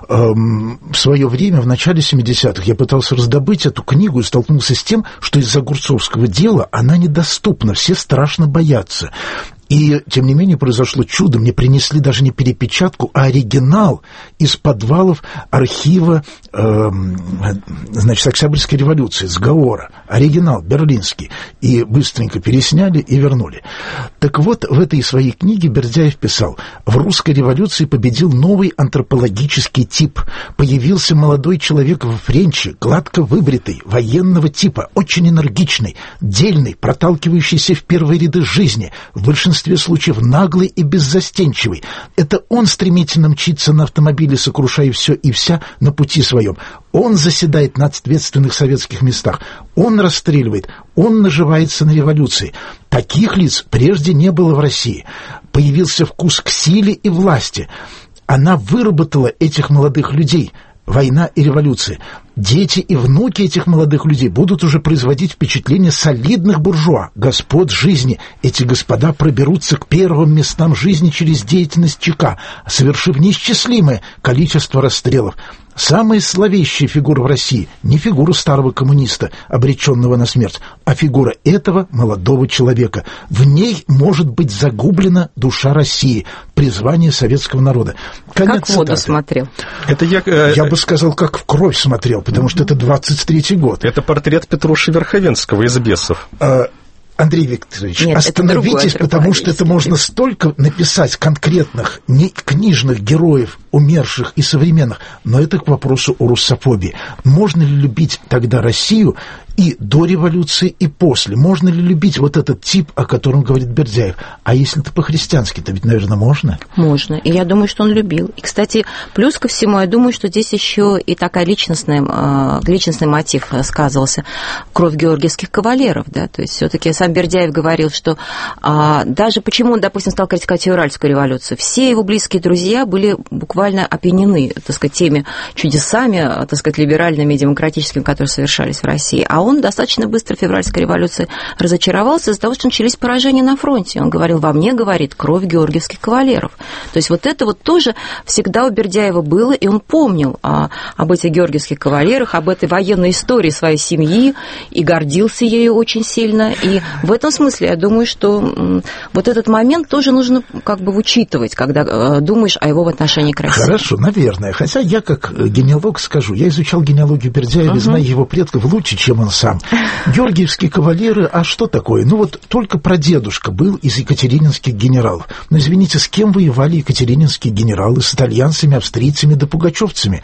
A: Эм, в свое время, в начале семидесятых, я пытался раздобыть эту книгу и столкнулся с тем, что из-за Огурцовского дела она недоступна, все страшно боятся. И, тем не менее, произошло чудо. Мне принесли даже не перепечатку, а оригинал из подвалов архива, э, значит, Октябрьской революции, с Гаора. Оригинал берлинский. И быстренько пересняли и вернули. Так вот, в этой своей книге Бердяев писал: «В русской революции победил новый антропологический тип. Появился молодой человек в френче, гладко выбритый, военного типа, очень энергичный, дельный, проталкивающийся в первые ряды жизни, в большинстве В большинстве случаев наглый и беззастенчивый. Это он стремительно мчится на автомобиле, сокрушая все и вся на пути своем. Он заседает на ответственных советских местах. Он расстреливает. Он наживается на революции. Таких лиц прежде не было в России. Появился вкус к силе и власти. Она выработала этих молодых людей. Война и революция. Дети и внуки этих молодых людей будут уже производить впечатление солидных буржуа, господ жизни. Эти господа проберутся к первым местам жизни через деятельность ЧК, совершив неисчислимое количество расстрелов. Самая зловещая фигура в России не фигура старого коммуниста, обреченного на смерть, а фигура этого молодого человека. В ней может быть загублена душа России, призвание советского народа». Конец
B: как в воду
A: цитаты.
B: Смотрел.
C: Это я, э,
A: я бы сказал, как в кровь смотрел, потому что это двадцать третий год.
C: Это портрет Петруши Верховенского из «Бесов».
A: Андрей Викторович,
B: Нет,
A: остановитесь, потому что это можно столько написать конкретных, не книжных героев, умерших и современных, но это к вопросу о руссофобии. Можно ли любить тогда Россию и до революции, и после? Можно ли любить вот этот тип, о котором говорит Бердяев? А если это по-христиански, то ведь, наверное, можно?
B: Можно. И я думаю, что он любил. И, кстати, плюс ко всему, я думаю, что здесь еще и такая личностная, личностный мотив сказывался. Кровь георгиевских кавалеров, да, то есть все-таки сам Бердяев говорил, что а, даже почему он, допустим, стал критиковать Февральскую революцию, все его близкие друзья были буквально опьянены, так сказать, теми чудесами, так сказать, либеральными и демократическими, которые совершались в России. А он достаточно быстро в Февральской революции разочаровался из-за того, что начались поражения на фронте. Он говорил: во мне, говорит, кровь георгиевских кавалеров. То есть вот это вот тоже всегда у Бердяева было, и он помнил о, об этих георгиевских кавалерах, об этой военной истории своей семьи, и гордился ею очень сильно. И в этом смысле я думаю, что вот этот момент тоже нужно как бы учитывать, когда думаешь о его отношении к России.
A: Хорошо, наверное. Хотя я как генеалог скажу, я изучал генеалогию Бердяева, uh-huh. знаю его предков лучше, чем он сам. Георгиевские кавалеры, а что такое? Ну вот только прадедушка был из екатерининских генералов. Но извините, с кем воевали екатерининские генералы? С итальянцами, австрийцами да пугачевцами.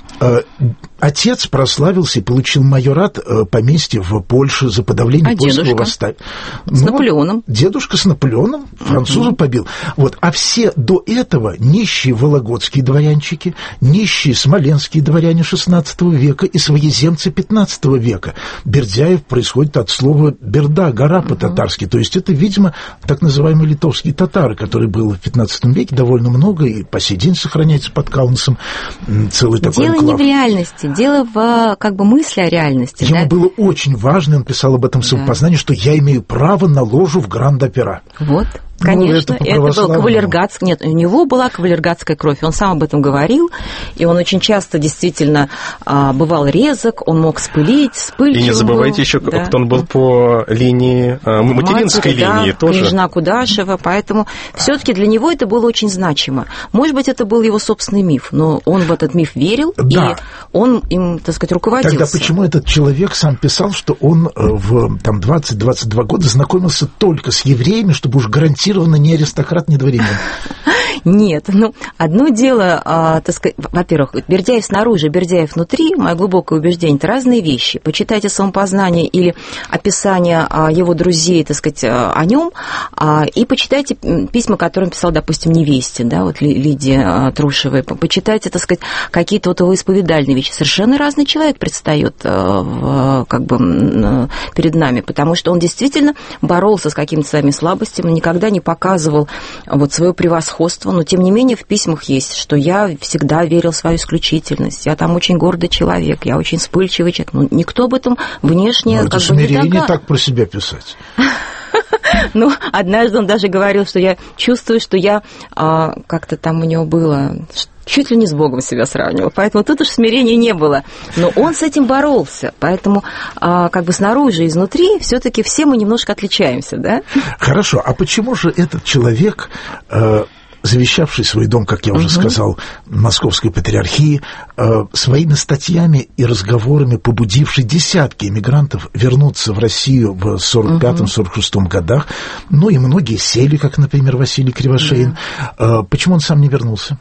A: Отец прославился и получил майорат поместья в Польше за подавление
B: а
A: польского восстания.
B: С ну, Наполеоном.
A: Дедушка с Наполеоном француза uh-huh. побил. Вот. А все до этого нищие вологодские дворянчики, нищие смоленские дворяне шестнадцатого века и своеземцы пятнадцатого века. Бердяев происходит от слова «берда», гора по-татарски. Uh-huh. То есть это, видимо, так называемые литовские татары, которые было в пятнадцатом веке довольно много, и по сей день сохраняется под Каунасом целый такой
B: Дело
A: анклав.
B: Не в реальности, дело в как бы мысли о реальности.
A: Ему
B: да?
A: было очень важно, он писал об этом в своем
B: да.
A: познании, что я имею право на ложу в Гранд-Опера.
B: Вот. Конечно,
A: ну, это,
B: это был кавалергатский... Нет, у него была кавалергатская кровь, он сам об этом говорил, и он очень часто действительно а, бывал резок, он мог спылить, вспыльчивым.
C: И не забывайте еще, да. кто он был по линии, а, материнской Матери, линии
B: да,
C: тоже.
B: Княжна Кудашева, поэтому все-таки для него это было очень значимо. Может быть, это был его собственный миф, но он в этот миф верил, да. и он им, так сказать, руководился.
A: Тогда почему этот человек сам писал, что он в там, двадцать-двадцать два года знакомился только с евреями, чтобы уж гарантированно не аристократ, не дворянин?
B: Нет, ну, одно дело, а, так сказать, во-первых, Бердяев снаружи, Бердяев внутри, мое глубокое убеждение, это разные вещи. Почитайте самопознание или описание а, его друзей, так сказать, о нем, а, и почитайте письма, которые он писал, допустим, невесте, да, вот Лидии а, Трушевой, почитайте, так сказать, какие-то вот его исповедальные вещи. Совершенно разный человек предстает а, как бы перед нами, потому что он действительно боролся с какими-то своими слабостями, никогда не показывал вот свое превосходство, но тем не менее в письмах есть, что я всегда верил в свою исключительность, я там очень гордый человек, я очень вспыльчивый человек. Ну, никто об этом внешне
A: но
B: как
A: это
B: бы не
A: смирение так про себя писать.
B: Ну, однажды он даже говорил, что я чувствую, что я а, как-то там у него было, чуть ли не с Богом себя сравнивал, поэтому тут уж смирения не было. Но он с этим боролся, поэтому а, как бы снаружи и изнутри все-таки все мы немножко отличаемся, да? Хорошо,
A: а почему же этот человек, э, завещавший свой дом, как я уже угу. сказал, Московской патриархии, э, своими статьями и разговорами побудивший десятки эмигрантов вернуться в Россию в сорок пятом — сорок шестом годах, ну и многие сели, как, например, Василий Кривошеин, да. э, почему он сам не вернулся?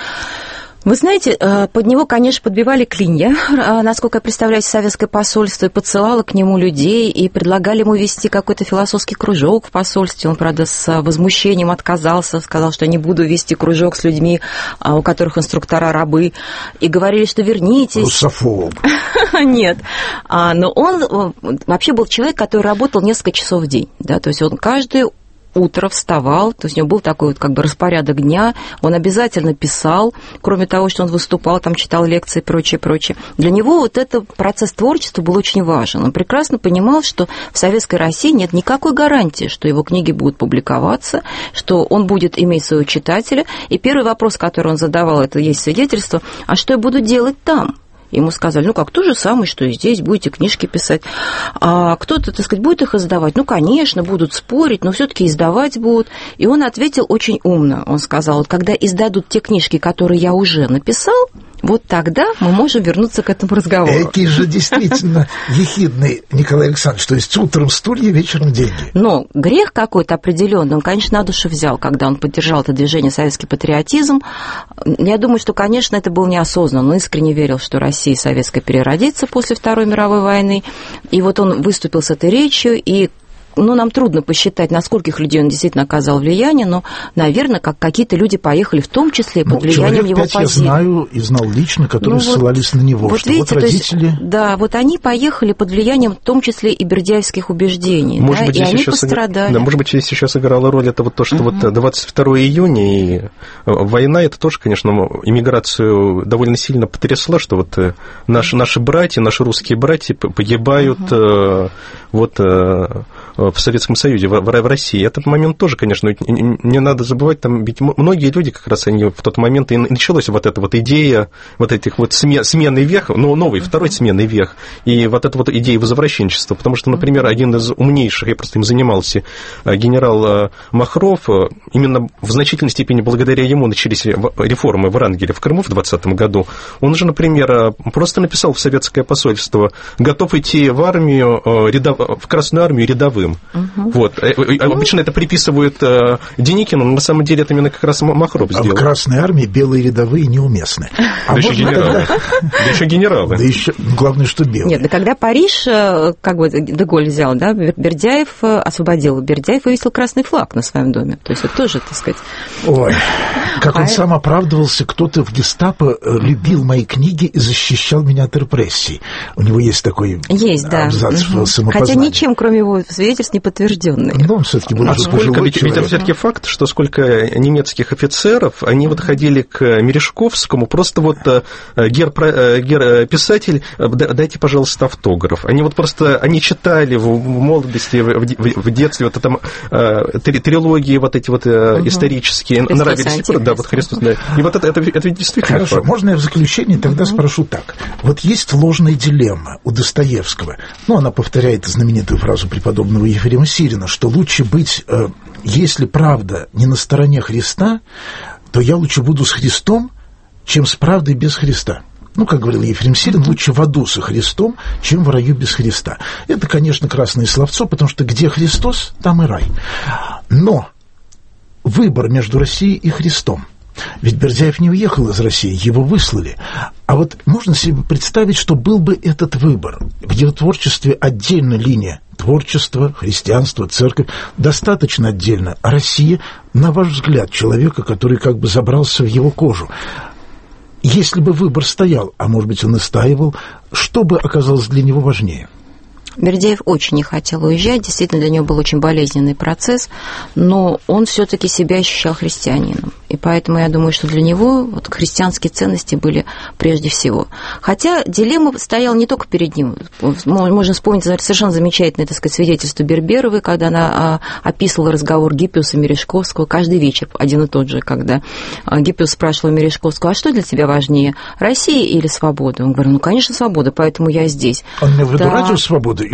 B: Вы знаете, под него, конечно, подбивали клинья, насколько я представляю, советское посольство, и подсылало к нему людей, и предлагали ему вести какой-то философский кружок в посольстве. Он, правда, с возмущением отказался, сказал, что не буду вести кружок с людьми, у которых инструктора рабы, и говорили, что вернитесь.
A: Русофоб.
B: Нет. Но он вообще был человек, который работал несколько часов в день, да, то есть он каждый утро вставал, то есть у него был такой вот как бы распорядок дня, он обязательно писал, кроме того, что он выступал, там читал лекции и прочее, прочее. Для него вот этот процесс творчества был очень важен. Он прекрасно понимал, что в Советской России нет никакой гарантии, что его книги будут публиковаться, что он будет иметь своего читателя. И первый вопрос, который он задавал, это есть свидетельство, а что я буду делать там? Ему сказали, ну, как то же самое, что и здесь, будете книжки писать. А кто-то, так сказать, будет их издавать? Ну, конечно, будут спорить, но все-таки издавать будут. И он ответил очень умно. Он сказал, вот когда издадут те книжки, которые я уже написал, вот тогда мы можем вернуться к этому разговору.
A: Экий же действительно ехидный Николай Александрович, то есть утром стулья, вечером деньги.
B: Но грех какой-то определенный, он, конечно, на душу взял, когда он поддержал это движение «Советский патриотизм». Я думаю, что, конечно, это был неосознанно. Он искренне верил, что Россия советская переродится после Второй мировой войны. И вот он выступил с этой речью, и ну, нам трудно посчитать, на скольких людей он действительно оказал влияние, но, наверное, как какие-то люди поехали, в том числе под ну, влиянием его позиции.
A: Я знаю и знал лично, которые ну, ссылались вот, на него,
B: вот
A: что
B: видите,
A: вот родители...
B: Есть, да, вот они поехали под влиянием, в том числе и бердяевских убеждений, может да, быть, и они пострадали.
C: Да, может быть, здесь еще сыграла роль это вот то, что uh-huh. вот двадцать второго июня и война, это тоже, конечно, иммиграцию довольно сильно потрясла, что вот наши, наши братья, наши русские братья погибают uh-huh. вот... в Советском Союзе, в, в России. Этот момент тоже, конечно, не надо забывать, там ведь многие люди как раз они в тот момент и началась вот эта вот идея вот этих вот смен, сменный век, ну, новый, второй сменный век, и вот эта вот идея возвращенчества, потому что, например, один из умнейших, я просто им занимался, генерал Махров, именно в значительной степени благодаря ему начались реформы в Врангеле в Крыму в двадцатом году, он же, например, просто написал в советское посольство, готов идти в армию, в Красную армию рядовым. Угу. Вот. Обычно это приписывают Деникину, но на самом деле это именно как раз Махров сделал.
A: А в Красной армии белые рядовые неуместны.
C: А да, еще генералы. Да еще генералы.
A: Да еще, главное, что белые.
B: Нет, да когда Париж, как бы Де-Голь взял, да, Бердяев освободил, Бердяев вывесил красный флаг на своем доме. То есть это тоже, так сказать...
A: Ой, как он а сам это... оправдывался, кто-то в гестапо любил мои книги и защищал меня от репрессий. У него есть такой
B: есть, абзац
A: да. в самопознании.
B: Хотя ничем, кроме его свидетельств, неподтвержденные.
A: Но он все-таки был
C: а сколько, ведь, ведь это все-таки факт, что сколько немецких офицеров, они вот ходили к Мережковскому, просто вот гер, гер писатель, дайте, пожалуйста, автограф. Они вот просто, они читали в молодости, в, в, в детстве вот там трилогии вот эти вот угу. исторические, нравились, да, вот Христос, да. И вот это, это, это действительно
A: Хорошо, факт. Можно я в заключение тогда угу. спрошу так. Вот есть ложная дилемма у Достоевского, ну, она повторяет знаменитую фразу преподобного Ефрема Сирина, что лучше быть, э, если правда не на стороне Христа, то я лучше буду с Христом, чем с правдой без Христа. Ну, как говорил Ефрем Сирин, лучше в аду со Христом, чем в раю без Христа. Это, конечно, красное словцо, потому что где Христос, там и рай. Но выбор между Россией и Христом. Ведь Бердяев не уехал из России, его выслали. А вот можно себе представить, что был бы этот выбор. В его творчестве отдельно линия творчества, христианства, церковь, достаточно отдельно. А Россия, на ваш взгляд, человека, который как бы забрался в его кожу. Если бы выбор стоял, а может быть он и стаивал, что бы оказалось для него важнее?
B: Бердяев очень не хотел уезжать, действительно, для него был очень болезненный процесс, но он все-таки себя ощущал христианином. И поэтому я думаю, что для него вот христианские ценности были прежде всего. Хотя дилемма стояла не только перед ним. Можно вспомнить совершенно замечательное, так сказать, свидетельство Берберовой, когда она описывала разговор Гиппиуса и Мережковского каждый вечер, один и тот же, когда Гиппиус спрашивал Мережковского: а что для тебя важнее, Россия или свобода? Он говорил: ну, конечно, свобода, поэтому я здесь.
A: Он имел в виду радио «Свобода»?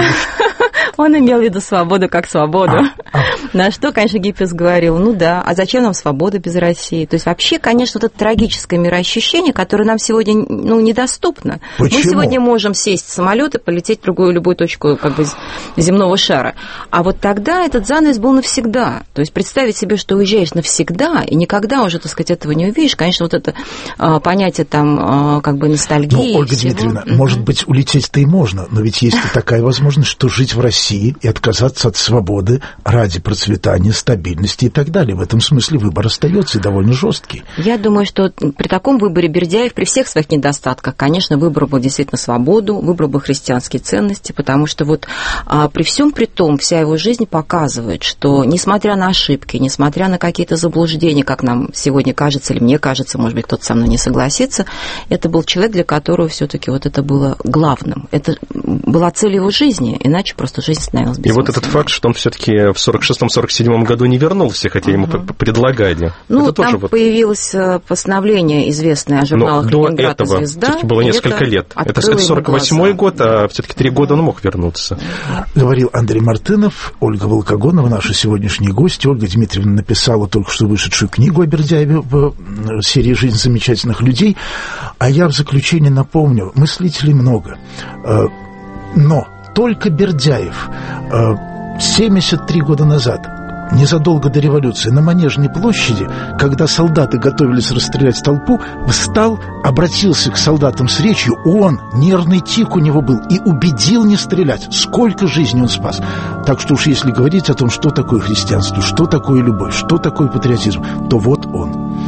B: Он имел в виду свободу как свободу. А, а. На что, конечно, Гиппиус говорил: ну да, а зачем нам свобода без России? То есть вообще, конечно, вот это трагическое мироощущение, которое нам сегодня, ну, недоступно.
A: Почему?
B: Мы сегодня можем сесть в самолет и полететь в другую любую точку как бы земного шара. А вот тогда этот занавес был навсегда. То есть представить себе, что уезжаешь навсегда и никогда уже, так сказать, этого не увидишь, конечно, вот это а, понятие там а, как бы ностальгии.
A: Ну, Ольга
B: всего.
A: Дмитриевна,
B: Mm-hmm.
A: может быть, улететь-то и можно, но ведь есть и такая возможность, что жить в России и отказаться от свободы ради процветания, стабильности и так далее. В этом смысле выбор остается и довольно жесткий.
B: Я думаю, что при таком выборе Бердяев, при всех своих недостатках, конечно, выбрал бы действительно свободу, выбрал бы христианские ценности, потому что вот а, при всем при том, вся его жизнь показывает, что несмотря на ошибки, несмотря на какие-то заблуждения, как нам сегодня кажется, или мне кажется, может быть, кто-то со мной не согласится, это был человек, для которого все-таки вот это было главным. Это была цель его жизни, иначе просто жизнь становилась бессмысленной.
C: И вот этот факт, что он все-таки в сорок шестом — сорок седьмом году не вернулся, хотя ему uh-huh. предлагали.
B: Ну,
C: это
B: там
C: тоже вот...
B: появилось постановление известное о журналах «Ленинград» и «Звезда».
C: Все-таки было несколько лет. Это, это сорок восьмой год, а все-таки три года он мог вернуться.
A: Говорил Андрей Мартынов, Ольга Волкогонова, наши сегодняшние гости. Ольга Дмитриевна написала только что вышедшую книгу о Бердяеве в серии «Жизнь замечательных людей». А я в заключение напомню, мыслителей много. Но только Бердяев семьдесят три года назад, незадолго до революции, на Манежной площади, когда солдаты готовились расстрелять толпу, встал, обратился к солдатам с речью, он, нервный тик у него был, и убедил не стрелять. Сколько жизней он спас. Так что уж если говорить о том, что такое христианство, что такое любовь, что такое патриотизм, то вот он.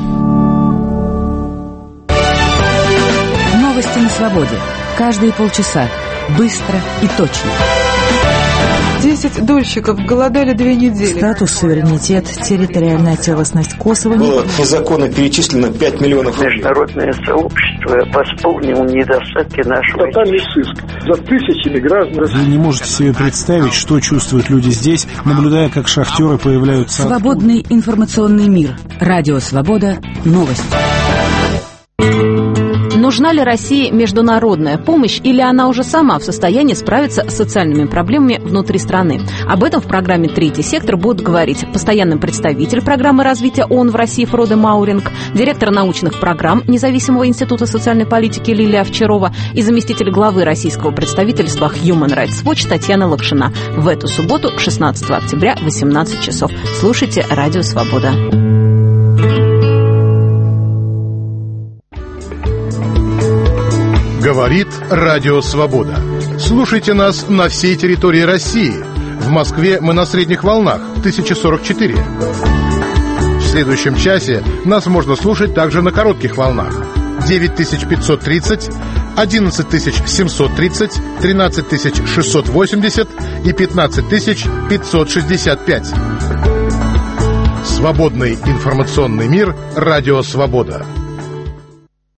D: Новости на свободе. Каждые полчаса. Быстро и точно.
G: Десять дольщиков голодали две недели.
H: Статус, суверенитет, территориальная целостность Косово.
I: Было незаконно перечислено пять миллионов рублей.
J: Международное сообщество восполнило недостатки нашего...
K: Тотальный сыск за тысячами граждан.
L: Вы не можете себе представить, что чувствуют люди здесь, наблюдая, как шахтеры появляются...
D: Свободный информационный мир. Радио «Свобода». Новости. Нужна ли России международная помощь, или она уже сама в состоянии справиться с социальными проблемами внутри страны? Об этом в программе «Третий сектор» будут говорить постоянный представитель программы развития ООН в России Фроде Мауринг, директор научных программ Независимого института социальной политики Лилия Овчарова и заместитель главы российского представительства Human Rights Watch Татьяна Лапшина. В эту субботу, шестнадцатого октября, восемнадцать часов. Слушайте «Радио Свобода».
M: Говорит Радио Свобода. Слушайте нас на всей территории России. В Москве мы на средних волнах тысяча сорок четыре. В следующем часе нас можно слушать также на коротких волнах девять тысяч пятьсот тридцать, одиннадцать тысяч семьсот тридцать, тринадцать тысяч шестьсот восемьдесят и пятнадцать тысяч пятьсот шестьдесят пять. Свободный информационный мир. Радио Свобода.